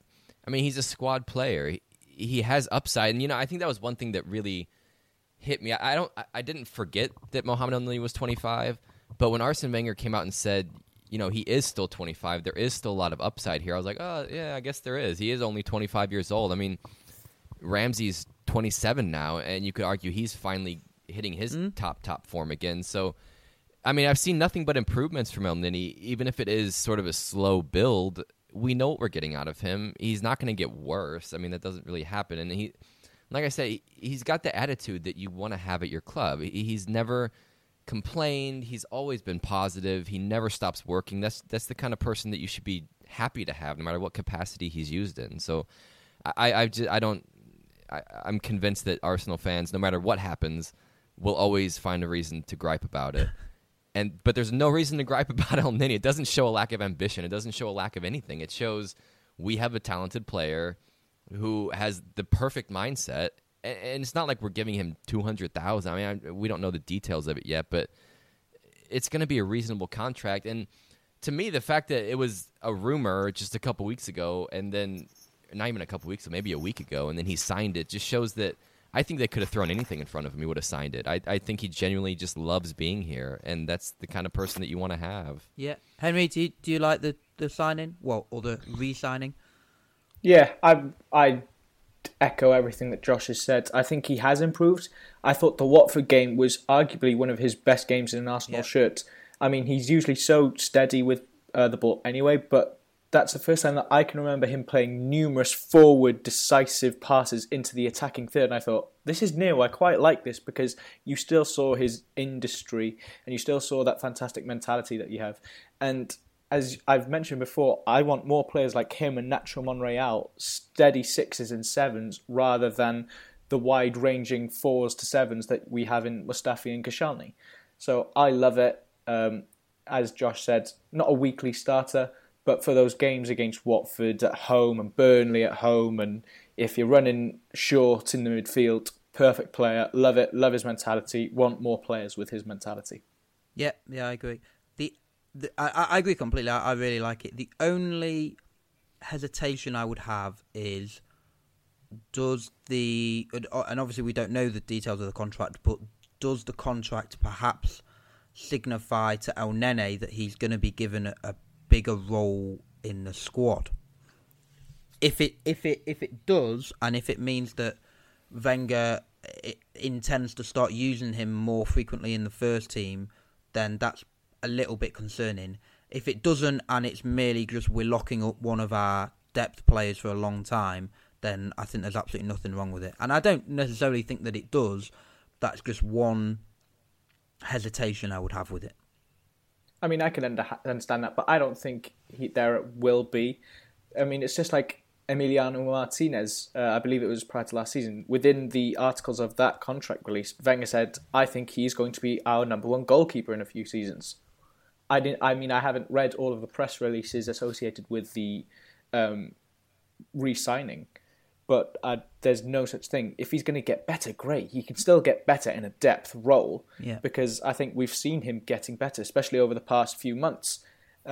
I mean, he's a squad player. He has upside, and I think that was one thing that really hit me. I didn't forget that Mohamed El-Neni was 25, but when Arsene Wenger came out and said, he is still 25, there is still a lot of upside here, I was like, oh yeah, I guess there is. He is only 25 years old. I mean, Ramsey's 27 now, and you could argue he's finally hitting his top form again. So, I mean, I've seen nothing but improvements from El-Neni, even if it is sort of a slow build. We know what we're getting out of him. He's not going to get worse. I mean, that doesn't really happen. And he, like I said, he's got the attitude that you want to have at your club. He's never complained. He's always been positive. He never stops working. That's the kind of person that you should be happy to have, no matter what capacity he's used in. So, I'm convinced that Arsenal fans, no matter what happens, will always find a reason to gripe about it. But there's no reason to gripe about El-Neni. It doesn't show a lack of ambition. It doesn't show a lack of anything. It shows we have a talented player who has the perfect mindset. And it's not like we're giving him 200,000. I mean, we don't know the details of it yet, but it's going to be a reasonable contract. And to me, the fact that it was a rumor just a couple weeks ago, and then not even a couple weeks ago, maybe a week ago, and then he signed it, just shows that I think they could have thrown anything in front of him. He would have signed it. I think he genuinely just loves being here, and that's the kind of person that you want to have. Yeah. Henry, do you like the signing? Well, or the re-signing? Yeah, I echo everything that Josh has said. I think he has improved. I thought the Watford game was arguably one of his best games in an Arsenal shirt. I mean, he's usually so steady with the ball anyway, but that's the first time that I can remember him playing numerous forward, decisive passes into the attacking third. And I thought, this is new. I quite like this because you still saw his industry and you still saw that fantastic mentality that you have. And as I've mentioned before, I want more players like him and Nacho Monreal, steady 6s and 7s, rather than the wide-ranging 4s to 7s that we have in Mustafi and Koscielny. So I love it. As Josh said, not a weekly starter, but for those games against Watford at home and Burnley at home, and if you're running short in the midfield, perfect player. Love it. Love his mentality. Want more players with his mentality. Yeah, I agree. I agree completely. I really like it. The only hesitation I would have is, and obviously we don't know the details of the contract, but does the contract perhaps signify to El-Neni that he's going to be given a bigger role in the squad? If it does, and if it means that Wenger intends to start using him more frequently in the first team, then that's a little bit concerning. If it doesn't, and it's merely just we're locking up one of our depth players for a long time, then I think there's absolutely nothing wrong with it. And I don't necessarily think that it does. That's just one hesitation I would have with it. I mean, I can understand that, but I don't think there will be. I mean, it's just like Emiliano Martinez, I believe it was prior to last season. Within the articles of that contract release, Wenger said, I think he's going to be our number one goalkeeper in a few seasons. I haven't read all of the press releases associated with the re-signing, but there's no such thing. If he's going to get better, great. He can still get better in a depth role, because I think we've seen him getting better, especially over the past few months.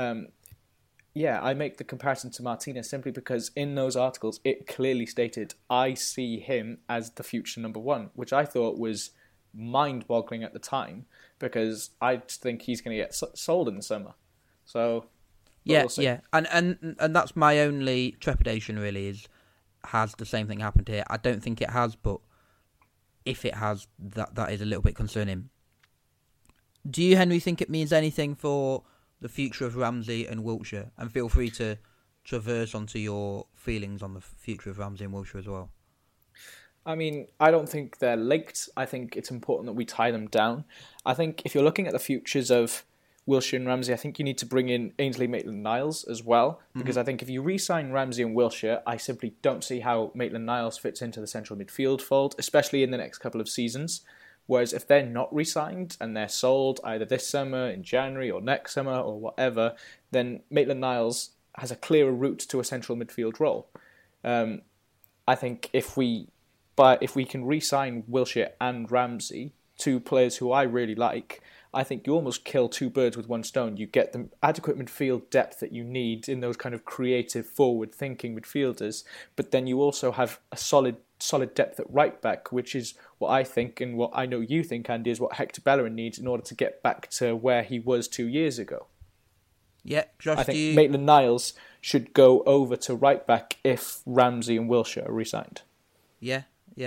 I make the comparison to Martinez simply because in those articles it clearly stated, I see him as the future number one, which I thought was mind-boggling at the time, because I just think he's going to get sold in the summer. So, we'll see. And that's my only trepidation really, is has the same thing happened here? I don't think it has, but if it has, that is a little bit concerning. Do you, Henry, think it means anything for the future of Ramsey and Wilshere? And feel free to traverse onto your feelings on the future of Ramsey and Wilshere as well. I mean, I don't think they're linked. I think it's important that we tie them down. I think if you're looking at the futures of Wilshere and Ramsey, I think you need to bring in Ainsley Maitland-Niles as well, because I think if you re-sign Ramsey and Wilshere, I simply don't see how Maitland-Niles fits into the central midfield fold, especially in the next couple of seasons. Whereas if they're not re-signed and they're sold either this summer, in January, or next summer, or whatever, then Maitland-Niles has a clearer route to a central midfield role. I think if we can re-sign Wilshere and Ramsey, two players who I really like, I think you almost kill two birds with one stone. You get the adequate midfield depth that you need in those kind of creative, forward-thinking midfielders, but then you also have a solid depth at right back, which is what I think and what I know you think, Andy, is what Hector Bellerin needs in order to get back to where he was 2 years ago. Yeah, Josh, I think Maitland-Niles should go over to right back if Ramsey and Wilshere are re-signed. Yeah.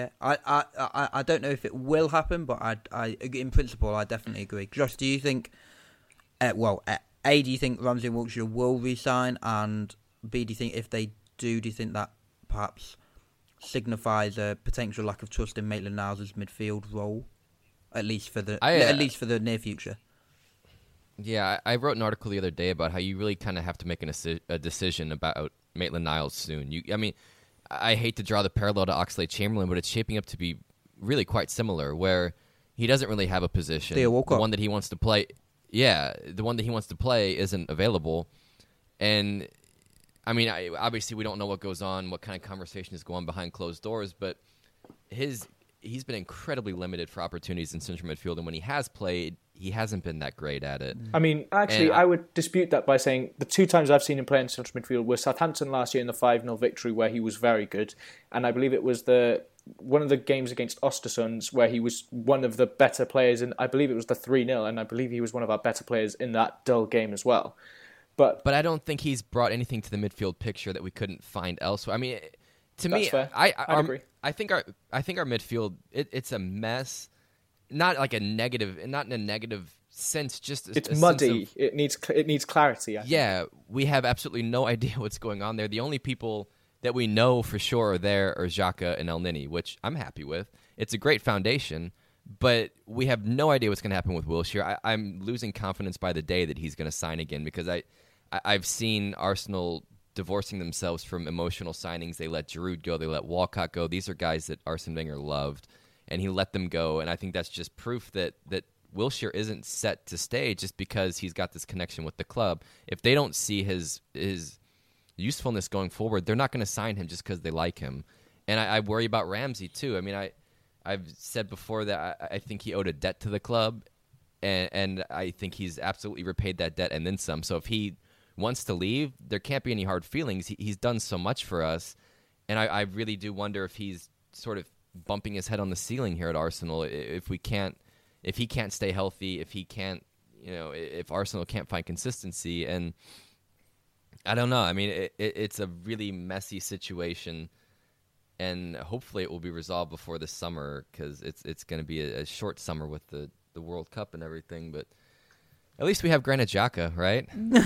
I don't know if it will happen, but I in principle I definitely agree. Josh, do you think? A, do you think Ramsey and Wilshere will re-sign, and B, do you think if they do you think that perhaps signifies a potential lack of trust in Maitland-Niles' midfield role, at least for the near future? Yeah, I wrote an article the other day about how you really kind of have to make a decision about Maitland-Niles soon. I hate to draw the parallel to Oxlade-Chamberlain, but it's shaping up to be really quite similar, where he doesn't really have a position. Theo Walcott. The one that he wants to play, the one that he wants to play isn't available. And, I mean, obviously we don't know what goes on, what kind of conversation is going on behind closed doors, but he's been incredibly limited for opportunities in central midfield, and when he has played, he hasn't been that great at it. I mean, actually, I would dispute that by saying the two times I've seen him play in central midfield were Southampton last year in the 5-0 victory, where he was very good, and I believe it was one of the games against Ostersunds where he was one of the better players, and I believe it was the 3-0, and I believe he was one of our better players in that dull game as well. But I don't think he's brought anything to the midfield picture that we couldn't find elsewhere. I mean, to That's me, fair. I agree. I think our midfield it's a mess. Not like not in a negative sense. Just it's a muddy. Sense of, it needs clarity. I think. Yeah, we have absolutely no idea what's going on there. The only people that we know for sure are there are Xhaka and El Nini, which I'm happy with. It's a great foundation, but we have no idea what's going to happen with Wilshere. I'm losing confidence by the day that he's going to sign again, because I've seen Arsenal divorcing themselves from emotional signings. They let Giroud go. They let Walcott go. These are guys that Arsene Wenger loved, and he let them go. And I think that's just proof that Wilshere isn't set to stay just because he's got this connection with the club. If they don't see his usefulness going forward, they're not going to sign him just because they like him. And I worry about Ramsey too. I mean, I've said before that I think he owed a debt to the club, and I think he's absolutely repaid that debt and then some. So if he wants to leave, there can't be any hard feelings. He's done so much for us, and I really do wonder if he's sort of bumping his head on the ceiling here at Arsenal. If he can't stay healthy, if Arsenal can't find consistency, and I don't know. I mean, it's a really messy situation, and hopefully it will be resolved before the summer, because it's going to be a short summer with the World Cup and everything, but at least we have Granit Xhaka, right?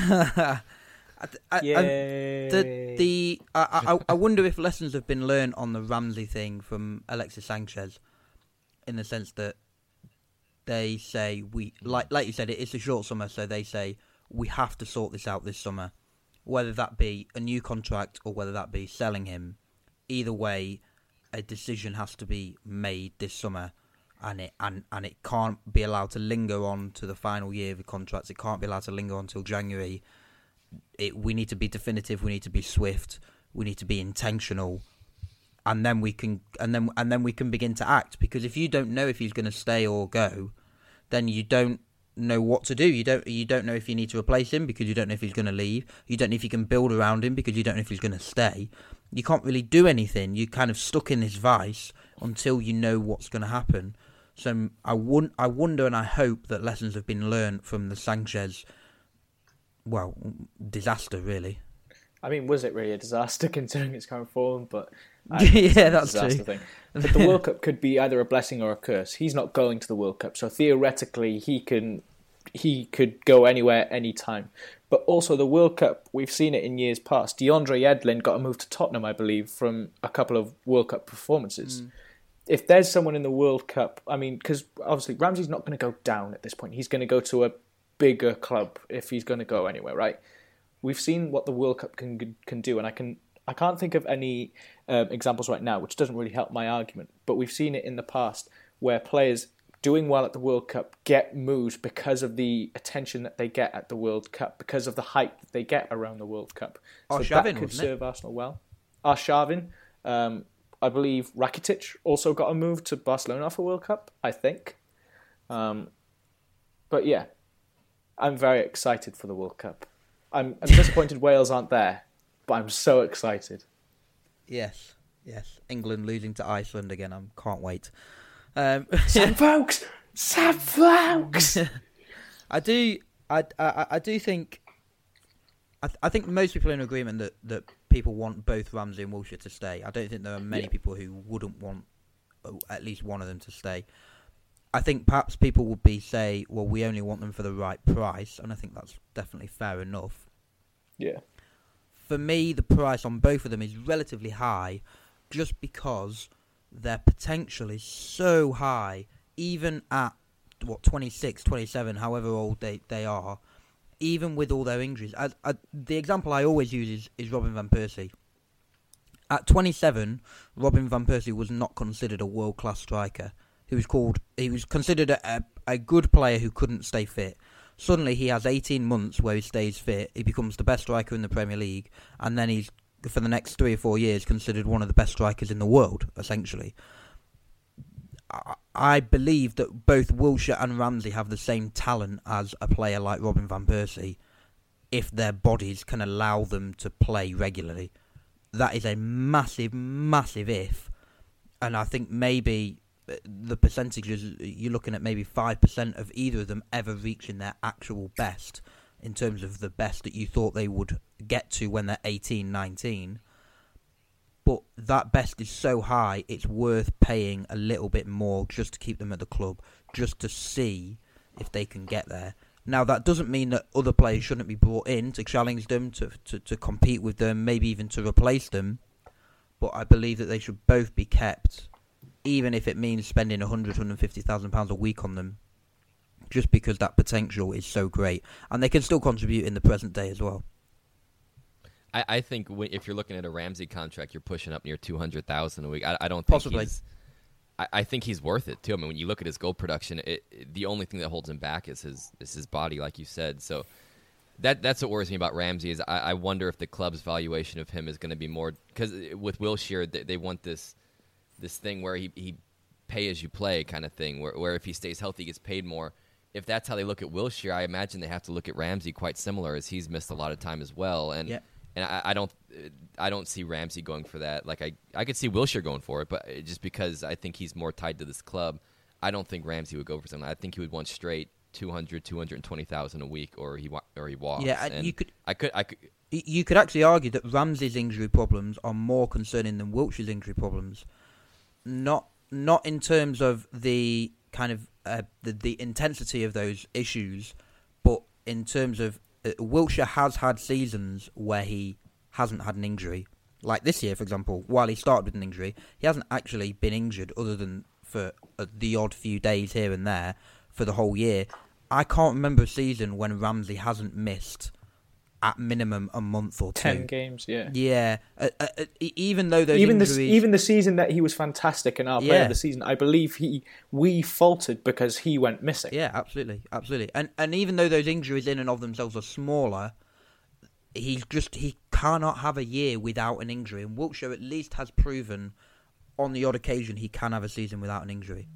I wonder if lessons have been learned on the Ramsey thing from Alexis Sanchez, in the sense that they say like you said, it's a short summer, so they say we have to sort this out this summer, whether that be a new contract or whether that be selling him. Either way, a decision has to be made this summer. And it can't be allowed to linger on to the final year of the contracts. It can't be allowed to linger on until January. We need to be definitive. We need to be swift. We need to be intentional, and then we can begin to act. Because if you don't know if he's going to stay or go, then you don't know what to do. You don't know if you need to replace him, because you don't know if he's going to leave. You don't know if you can build around him, because you don't know if he's going to stay. You can't really do anything. You're kind of stuck in this vice until you know what's going to happen. So I wonder and I hope that lessons have been learned from the Sanchez, disaster, really. I mean, was it really a disaster considering its current form? But yeah, that's true. Thing. But the World Cup could be either a blessing or a curse. He's not going to the World Cup, so theoretically he could go anywhere, anytime. But also the World Cup, we've seen it in years past. DeAndre Yedlin got a move to Tottenham, I believe, from a couple of World Cup performances. If there's someone in the World Cup, I mean, because obviously Ramsey's not going to go down at this point. He's going to go to a bigger club if he's going to go anywhere, right? We've seen what the World Cup can do, and I can't think of any examples right now, which doesn't really help my argument. But we've seen it in the past where players doing well at the World Cup get moves because of the attention that they get at the World Cup, because of the hype that they get around the World Cup. So that could serve Arsenal well. Arshavin, I believe Rakitic also got a move to Barcelona for World Cup, I think. But yeah, I'm very excited for the World Cup. I'm disappointed Wales aren't there, but I'm so excited. Yes. England losing to Iceland again. I can't wait. Sam Vokes! I do think. I think most people are in agreement that people want both Ramsey and Wilshere to stay. I don't think there are many people who wouldn't want at least one of them to stay. I think perhaps people would say, well, we only want them for the right price, and I think that's definitely fair enough. Yeah. For me, the price on both of them is relatively high, just because their potential is so high, even at 26, 27, however old they are, even with all their injuries. The example I always use is Robin van Persie. At 27, Robin van Persie was not considered a world-class striker. He was considered a good player who couldn't stay fit. Suddenly, he has 18 months where he stays fit. He becomes the best striker in the Premier League, and then he's, for the next 3 or 4 years, considered one of the best strikers in the world, essentially. I believe that both Wilshere and Ramsey have the same talent as a player like Robin van Persie, if their bodies can allow them to play regularly. That is a massive, massive if, and I think maybe the percentages, you're looking at maybe 5% of either of them ever reaching their actual best, in terms of the best that you thought they would get to when they're 18, 19. But that best is so high, it's worth paying a little bit more just to keep them at the club, just to see if they can get there. Now, that doesn't mean that other players shouldn't be brought in to challenge them, to compete with them, maybe even to replace them. But I believe that they should both be kept, even if it means spending £100,000, £150,000 a week on them, just because that potential is so great. And they can still contribute in the present day as well. I think if you're looking at a Ramsey contract, you're pushing up near $200,000 a week. I don't think possibly. I think he's worth it too. I mean, when you look at his goal production, the only thing that holds him back is his body, like you said. So that's what worries me about Ramsey. Is I wonder if the club's valuation of him is going to be more, because with Wilshere they want this thing where he pay as you play kind of thing, where if he stays healthy, he gets paid more. If that's how they look at Wilshere, I imagine they have to look at Ramsey quite similar, as he's missed a lot of time as well. And yeah. And I don't see Ramsey going for that. Like I could see Wilshere going for it, but just because I think he's more tied to this club, I don't think Ramsey would go for something. I think he would want straight 220,000 a week, or he walks. Yeah, and you could. I could. You could actually argue that Ramsey's injury problems are more concerning than Wilshere's injury problems. Not in terms of the kind of the intensity of those issues, but in terms of Wilshere has had seasons where he hasn't had an injury. Like this year, for example, while he started with an injury, he hasn't actually been injured other than for the odd few days here and there for the whole year. I can't remember a season when Ramsey hasn't missed at minimum a month or 10 games, yeah. Yeah. Even though those injuries... Even the season that he was fantastic and our player of the season, I believe we faltered because he went missing. Yeah, absolutely. And even though those injuries in and of themselves are smaller, he cannot have a year without an injury. And Wilshere at least has proven on the odd occasion he can have a season without an injury.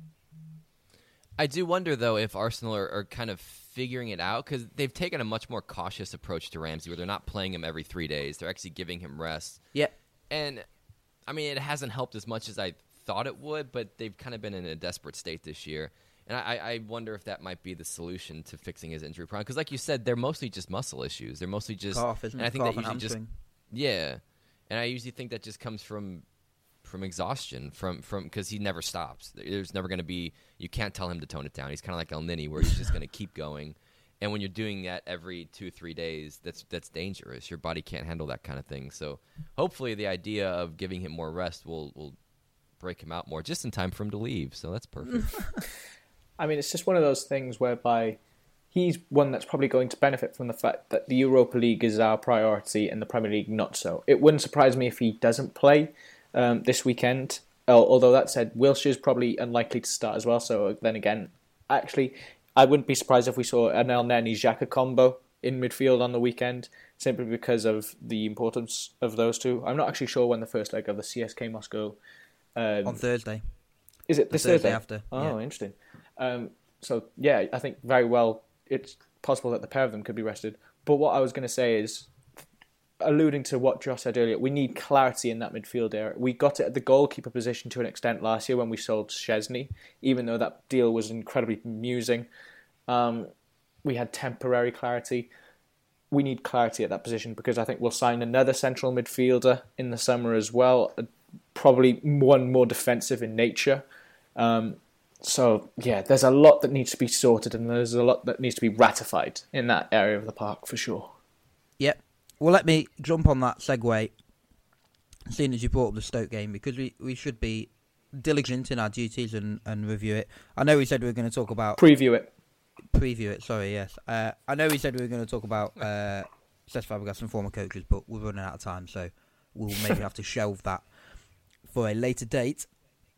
I do wonder, though, if Arsenal are kind of figuring it out, because they've taken a much more cautious approach to Ramsey, where they're not playing him every 3 days. They're actually giving him rest. Yeah. And, I mean, it hasn't helped as much as I thought it would, but they've kind of been in a desperate state this year. And I wonder if that might be the solution to fixing his injury problem. Because, like you said, they're mostly just muscle issues. They're mostly just... Cough, isn't it? And I think Cough that usually just... hamstring. Yeah. And I usually think that just comes from exhaustion, from because he never stops. There's never going to be, you can't tell him to tone it down. He's kind of like El Nini, where he's just going to keep going. And when you're doing that every 2-3 days, that's dangerous. Your body can't handle that kind of thing. So hopefully the idea of giving him more rest will break him out more, just in time for him to leave. So that's perfect. I mean, it's just one of those things whereby he's one that's probably going to benefit from the fact that the Europa League is our priority and the Premier League not so. It wouldn't surprise me if he doesn't play this weekend. Although that said, Wilshere's probably unlikely to start as well. So then again, Actually, I wouldn't be surprised if we saw an El Neni Xhaka combo in midfield on the weekend, simply because of the importance of those two. I'm not actually sure when the first leg of the CSK Moscow on Thursday. Is it this Thursday? After? Oh, interesting. So yeah, I think very well it's possible that the pair of them could be rested. But what I was going to say is, alluding to what Josh said earlier, we need clarity in that midfield area. We got it at the goalkeeper position to an extent last year when we sold Szczesny, even though that deal was incredibly amusing. We had temporary clarity. We need clarity at that position because I think we'll sign another central midfielder in the summer as well, probably one more defensive in nature. So, yeah, there's a lot that needs to be sorted and there's a lot that needs to be ratified in that area of the park for sure. Yep. Well, let me jump on that segue, seeing as you brought up the Stoke game, because we should be diligent in our duties and review it. I know we said we were going to talk about... Preview it, sorry, yes. I know we said we were going to talk about Cesc Fabregas and former coaches, but we're running out of time, so we'll maybe have to shelve that for a later date.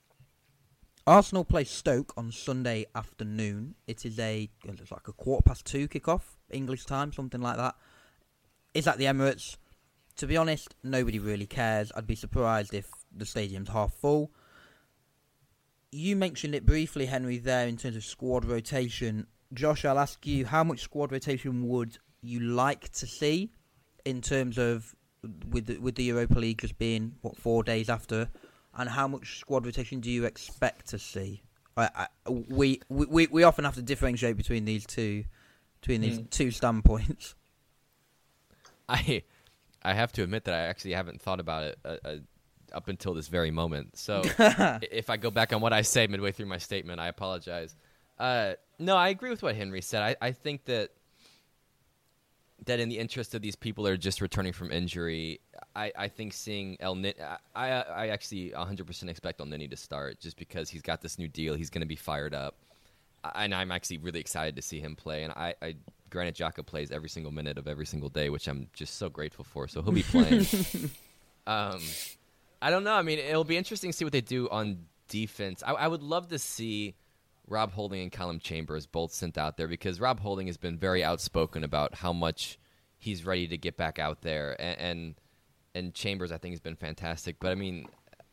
Arsenal play Stoke on Sunday afternoon. It is it's like a 2:15 kickoff, English time, something like that. It's at the Emirates. To be honest, nobody really cares. I'd be surprised if the stadium's half full. You mentioned it briefly, Henry, there in terms of squad rotation. Josh, I'll ask you, how much squad rotation would you like to see in terms of with the Europa League just being 4 days after, and how much squad rotation do you expect to see? We often have to differentiate between these two standpoints. I have to admit that I actually haven't thought about it up until this very moment. So if I go back on what I say midway through my statement, I apologize. No, I agree with what Henry said. I think that in the interest of these people that are just returning from injury, I think seeing I actually 100% expect El Nini to start just because he's got this new deal. He's going to be fired up. And I'm actually really excited to see him play. And granted, Xhaka plays every single minute of every single day, which I'm just so grateful for. So he'll be playing. I don't know. I mean, it'll be interesting to see what they do on defense. I would love to see Rob Holding and Callum Chambers both sent out there because Rob Holding has been very outspoken about how much he's ready to get back out there. And Chambers, I think, has been fantastic. But, I mean,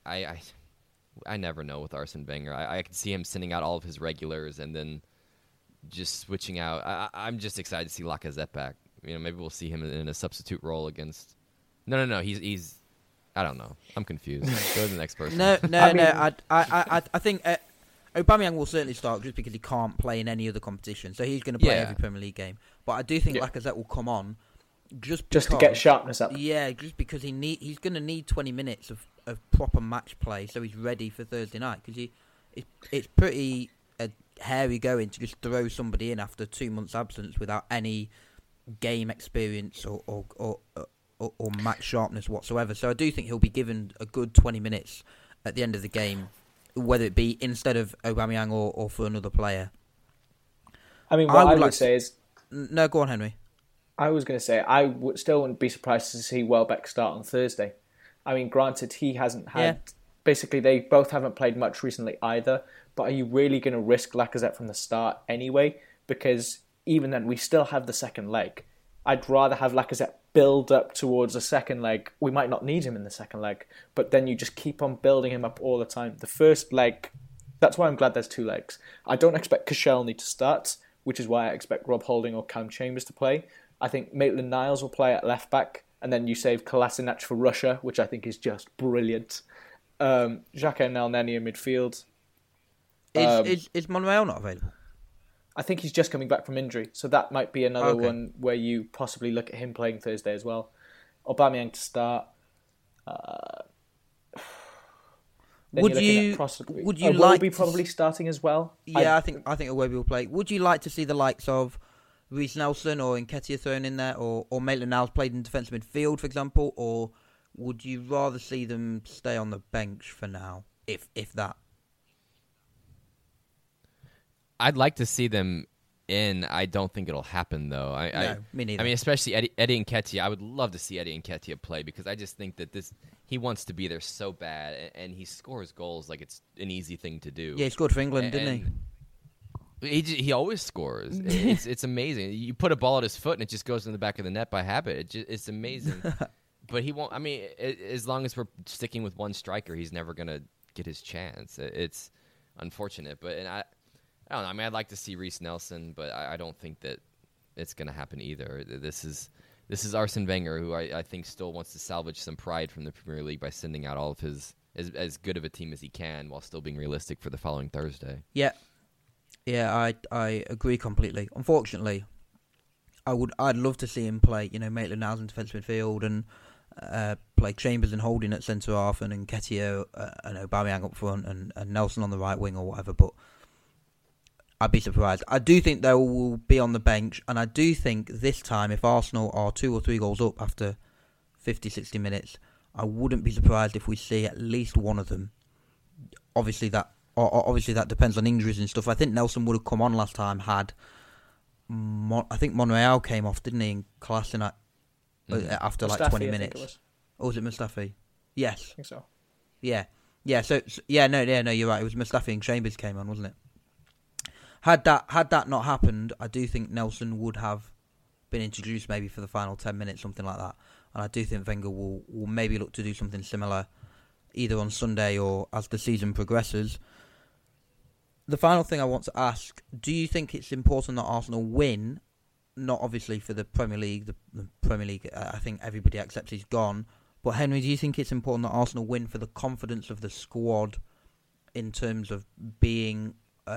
I never know with Arsene Wenger. I can see him sending out all of his regulars and then just switching out. I'm just excited to see Lacazette back. Maybe we'll see him in a substitute role against. No. He's. I don't know. I'm confused. Go to the next person. No. I think Aubameyang will certainly start just because he can't play in any other competition, so he's going to play every Premier League game. But I do think Lacazette will come on just to get sharpness up. Yeah, just because he's going to need 20 minutes of proper match play, so he's ready for Thursday night. Because it's pretty hairy going to just throw somebody in after 2 months' absence without any game experience or match sharpness whatsoever. So I do think he'll be given a good 20 minutes at the end of the game, whether it be instead of Aubameyang or for another player. I mean, what I would say is... No, go on, Henry. I was going to say, still wouldn't be surprised to see Welbeck start on Thursday. I mean, granted, he hasn't had... Yeah. Basically, they both haven't played much recently either, but are you really going to risk Lacazette from the start anyway? Because even then, we still have the second leg. I'd rather have Lacazette build up towards the second leg. We might not need him in the second leg, but then you just keep on building him up all the time. The first leg, that's why I'm glad there's 2 legs. I don't expect Koscielny to start, which is why I expect Rob Holding or Cam Chambers to play. I think Maitland-Niles will play at left back, and then you save Kolasinac for Russia, which I think is just brilliant. Xhaka and El Neni in midfield. Is Monreal not available? I think he's just coming back from injury, so that might be another one where you possibly look at him playing Thursday as well. Aubameyang to start. Would you Iwobi probably starting as well? Yeah, I think Iwobi will play. Would you like to see the likes of Reece Nelson or Nketiah thrown in there, or Maitland-Niles played in defensive midfield, for example, or would you rather see them stay on the bench for now, if that? I'd like to see them in. I don't think it'll happen, though. No, me neither. I mean, especially Eddie Nketiah. I would love to see Eddie Nketiah play because I just think that he wants to be there so bad, and he scores goals like it's an easy thing to do. Yeah, he scored for England, didn't he? He always scores. It's amazing. You put a ball at his foot and it just goes in the back of the net by habit. It's amazing. But he won't. I mean, as long as we're sticking with one striker, he's never gonna get his chance. It's unfortunate, but I don't know. I mean, I'd like to see Reece Nelson, but I don't think that it's gonna happen either. This is Arsene Wenger, who I think still wants to salvage some pride from the Premier League by sending out all of his as good of a team as he can while still being realistic for the following Thursday. Yeah. Yeah, I agree completely. Unfortunately, I'd love to see him play, Maitland-Niles in defensive midfield and play Chambers and Holding at centre half and Nketiah and Aubameyang up front and Nelson on the right wing or whatever. But I'd be surprised. I do think they will be on the bench, and I do think this time if Arsenal are 2 or 3 goals up after 50, 60 minutes, I wouldn't be surprised if we see at least one of them. Obviously that depends on injuries and stuff. I think Nelson would have come on last time had I think Monreal came off, didn't he, in Kolasinac after Mustafi, like 20 I think minutes. it was. Or was it Mustafi? Yes. I think so. Yeah. Yeah, so no, you're right. It was Mustafi and Chambers came on, wasn't it? Had that not happened, I do think Nelson would have been introduced maybe for the final 10 minutes, something like that. And I do think Wenger will maybe look to do something similar either on Sunday or as the season progresses. The final thing I want to ask, do you think it's important that Arsenal win? Not obviously for the Premier League. The Premier League, I think everybody accepts he's gone. But Henry, do you think it's important that Arsenal win for the confidence of the squad in terms of being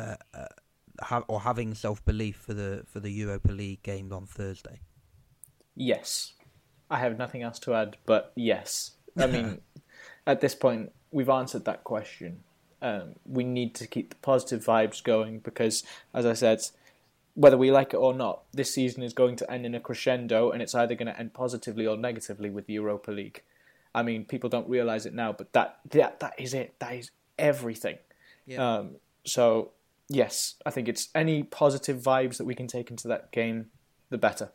having self-belief for the Europa League game on Thursday? Yes. I have nothing else to add, but yes. I mean, at this point, we've answered that question. We need to keep the positive vibes going because, as I said, whether we like it or not, this season is going to end in a crescendo, and it's either going to end positively or negatively with the Europa League. I mean, people don't realise it now, but that is it. That is everything. Yeah. So, yes, I think it's any positive vibes that we can take into that game, the better.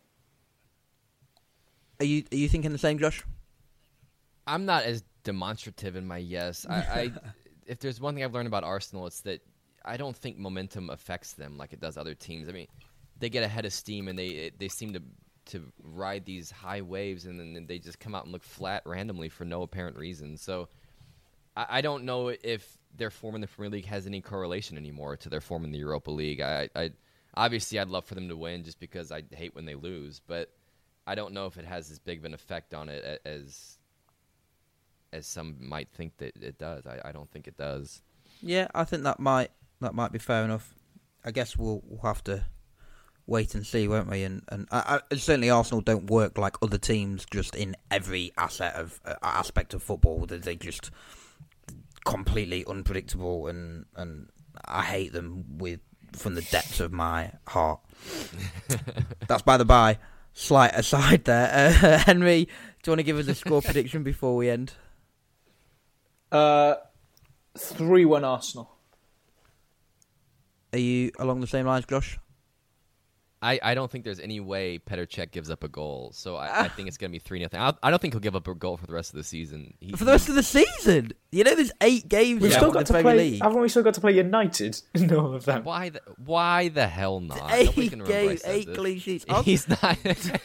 Are you thinking the same, Josh? I'm not as demonstrative in my yes. I if there's one thing I've learned about Arsenal, it's that I don't think momentum affects them like it does other teams. I mean, they get ahead of steam and they seem to ride these high waves, and then they just come out and look flat randomly for no apparent reason. So I don't know if their form in the Premier League has any correlation anymore to their form in the Europa League. Obviously I'd love for them to win just because I hate when they lose, but I don't know if it has as big of an effect on it as some might think that it does. I don't think it does. Yeah, I think that might be fair enough. I guess we'll have to wait and see, won't we? And certainly Arsenal don't work like other teams just in every aspect of football. They just completely unpredictable, and I hate them from the depths of my heart. That's by the by. Slight aside there. Henry, do you want to give us a score prediction before we end? 3-1 Arsenal. Are you along the same lines, Josh? I don't think there's any way Petr Cech gives up a goal, so I think it's going to be 3-0. I don't think he'll give up a goal for the rest of the season. For the rest of the season? There's 8 games We've still got in the to Premier play. League. Haven't we still got to play United in all of them? Why the hell not? 8 games, 8 clean sheets. He's not.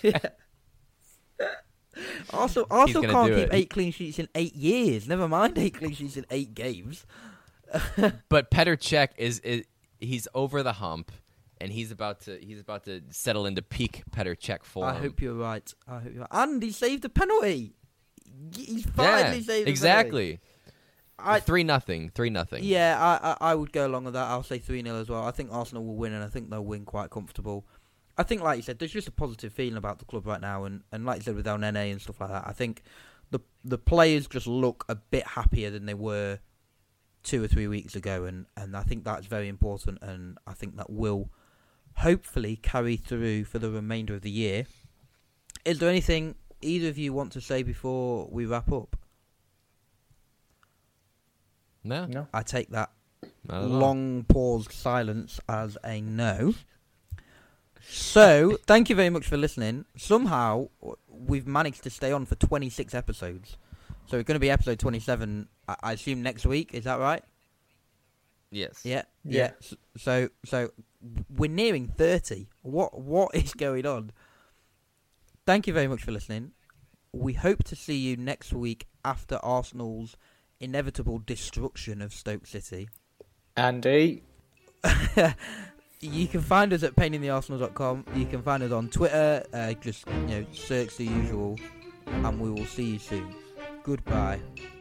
Arsenal can't keep 8 clean sheets in 8 years. Never mind 8 clean sheets in 8 games. But Petr Cech he's over the hump, and he's about to settle into peak Petr Cech form. I hope you're right. And he saved a penalty. He's finally saved a exactly. penalty. 3-0. Yeah, I would go along with that. I'll say 3-0 as well. I think Arsenal will win, and I think they'll win quite comfortable. I think, like you said, there's just a positive feeling about the club right now, and like you said with El Nene and stuff like that, I think the players just look a bit happier than they were 2 or 3 weeks ago, and I think that's very important, and I think that will hopefully carry through for the remainder of the year. Is there anything either of you want to say before we wrap up? No. I take that long paused silence as a no. So, thank you very much for listening. Somehow, we've managed to stay on for 26 episodes. So, it's going to be episode 27, I assume, next week. Is that right? Yes. Yeah. So we're nearing 30. What is going on? Thank you very much for listening. We hope to see you next week after Arsenal's inevitable destruction of Stoke City. Andy. You can find us at painingthearsenal.com. You can find us on Twitter. Just search the usual, and we will see you soon. Goodbye.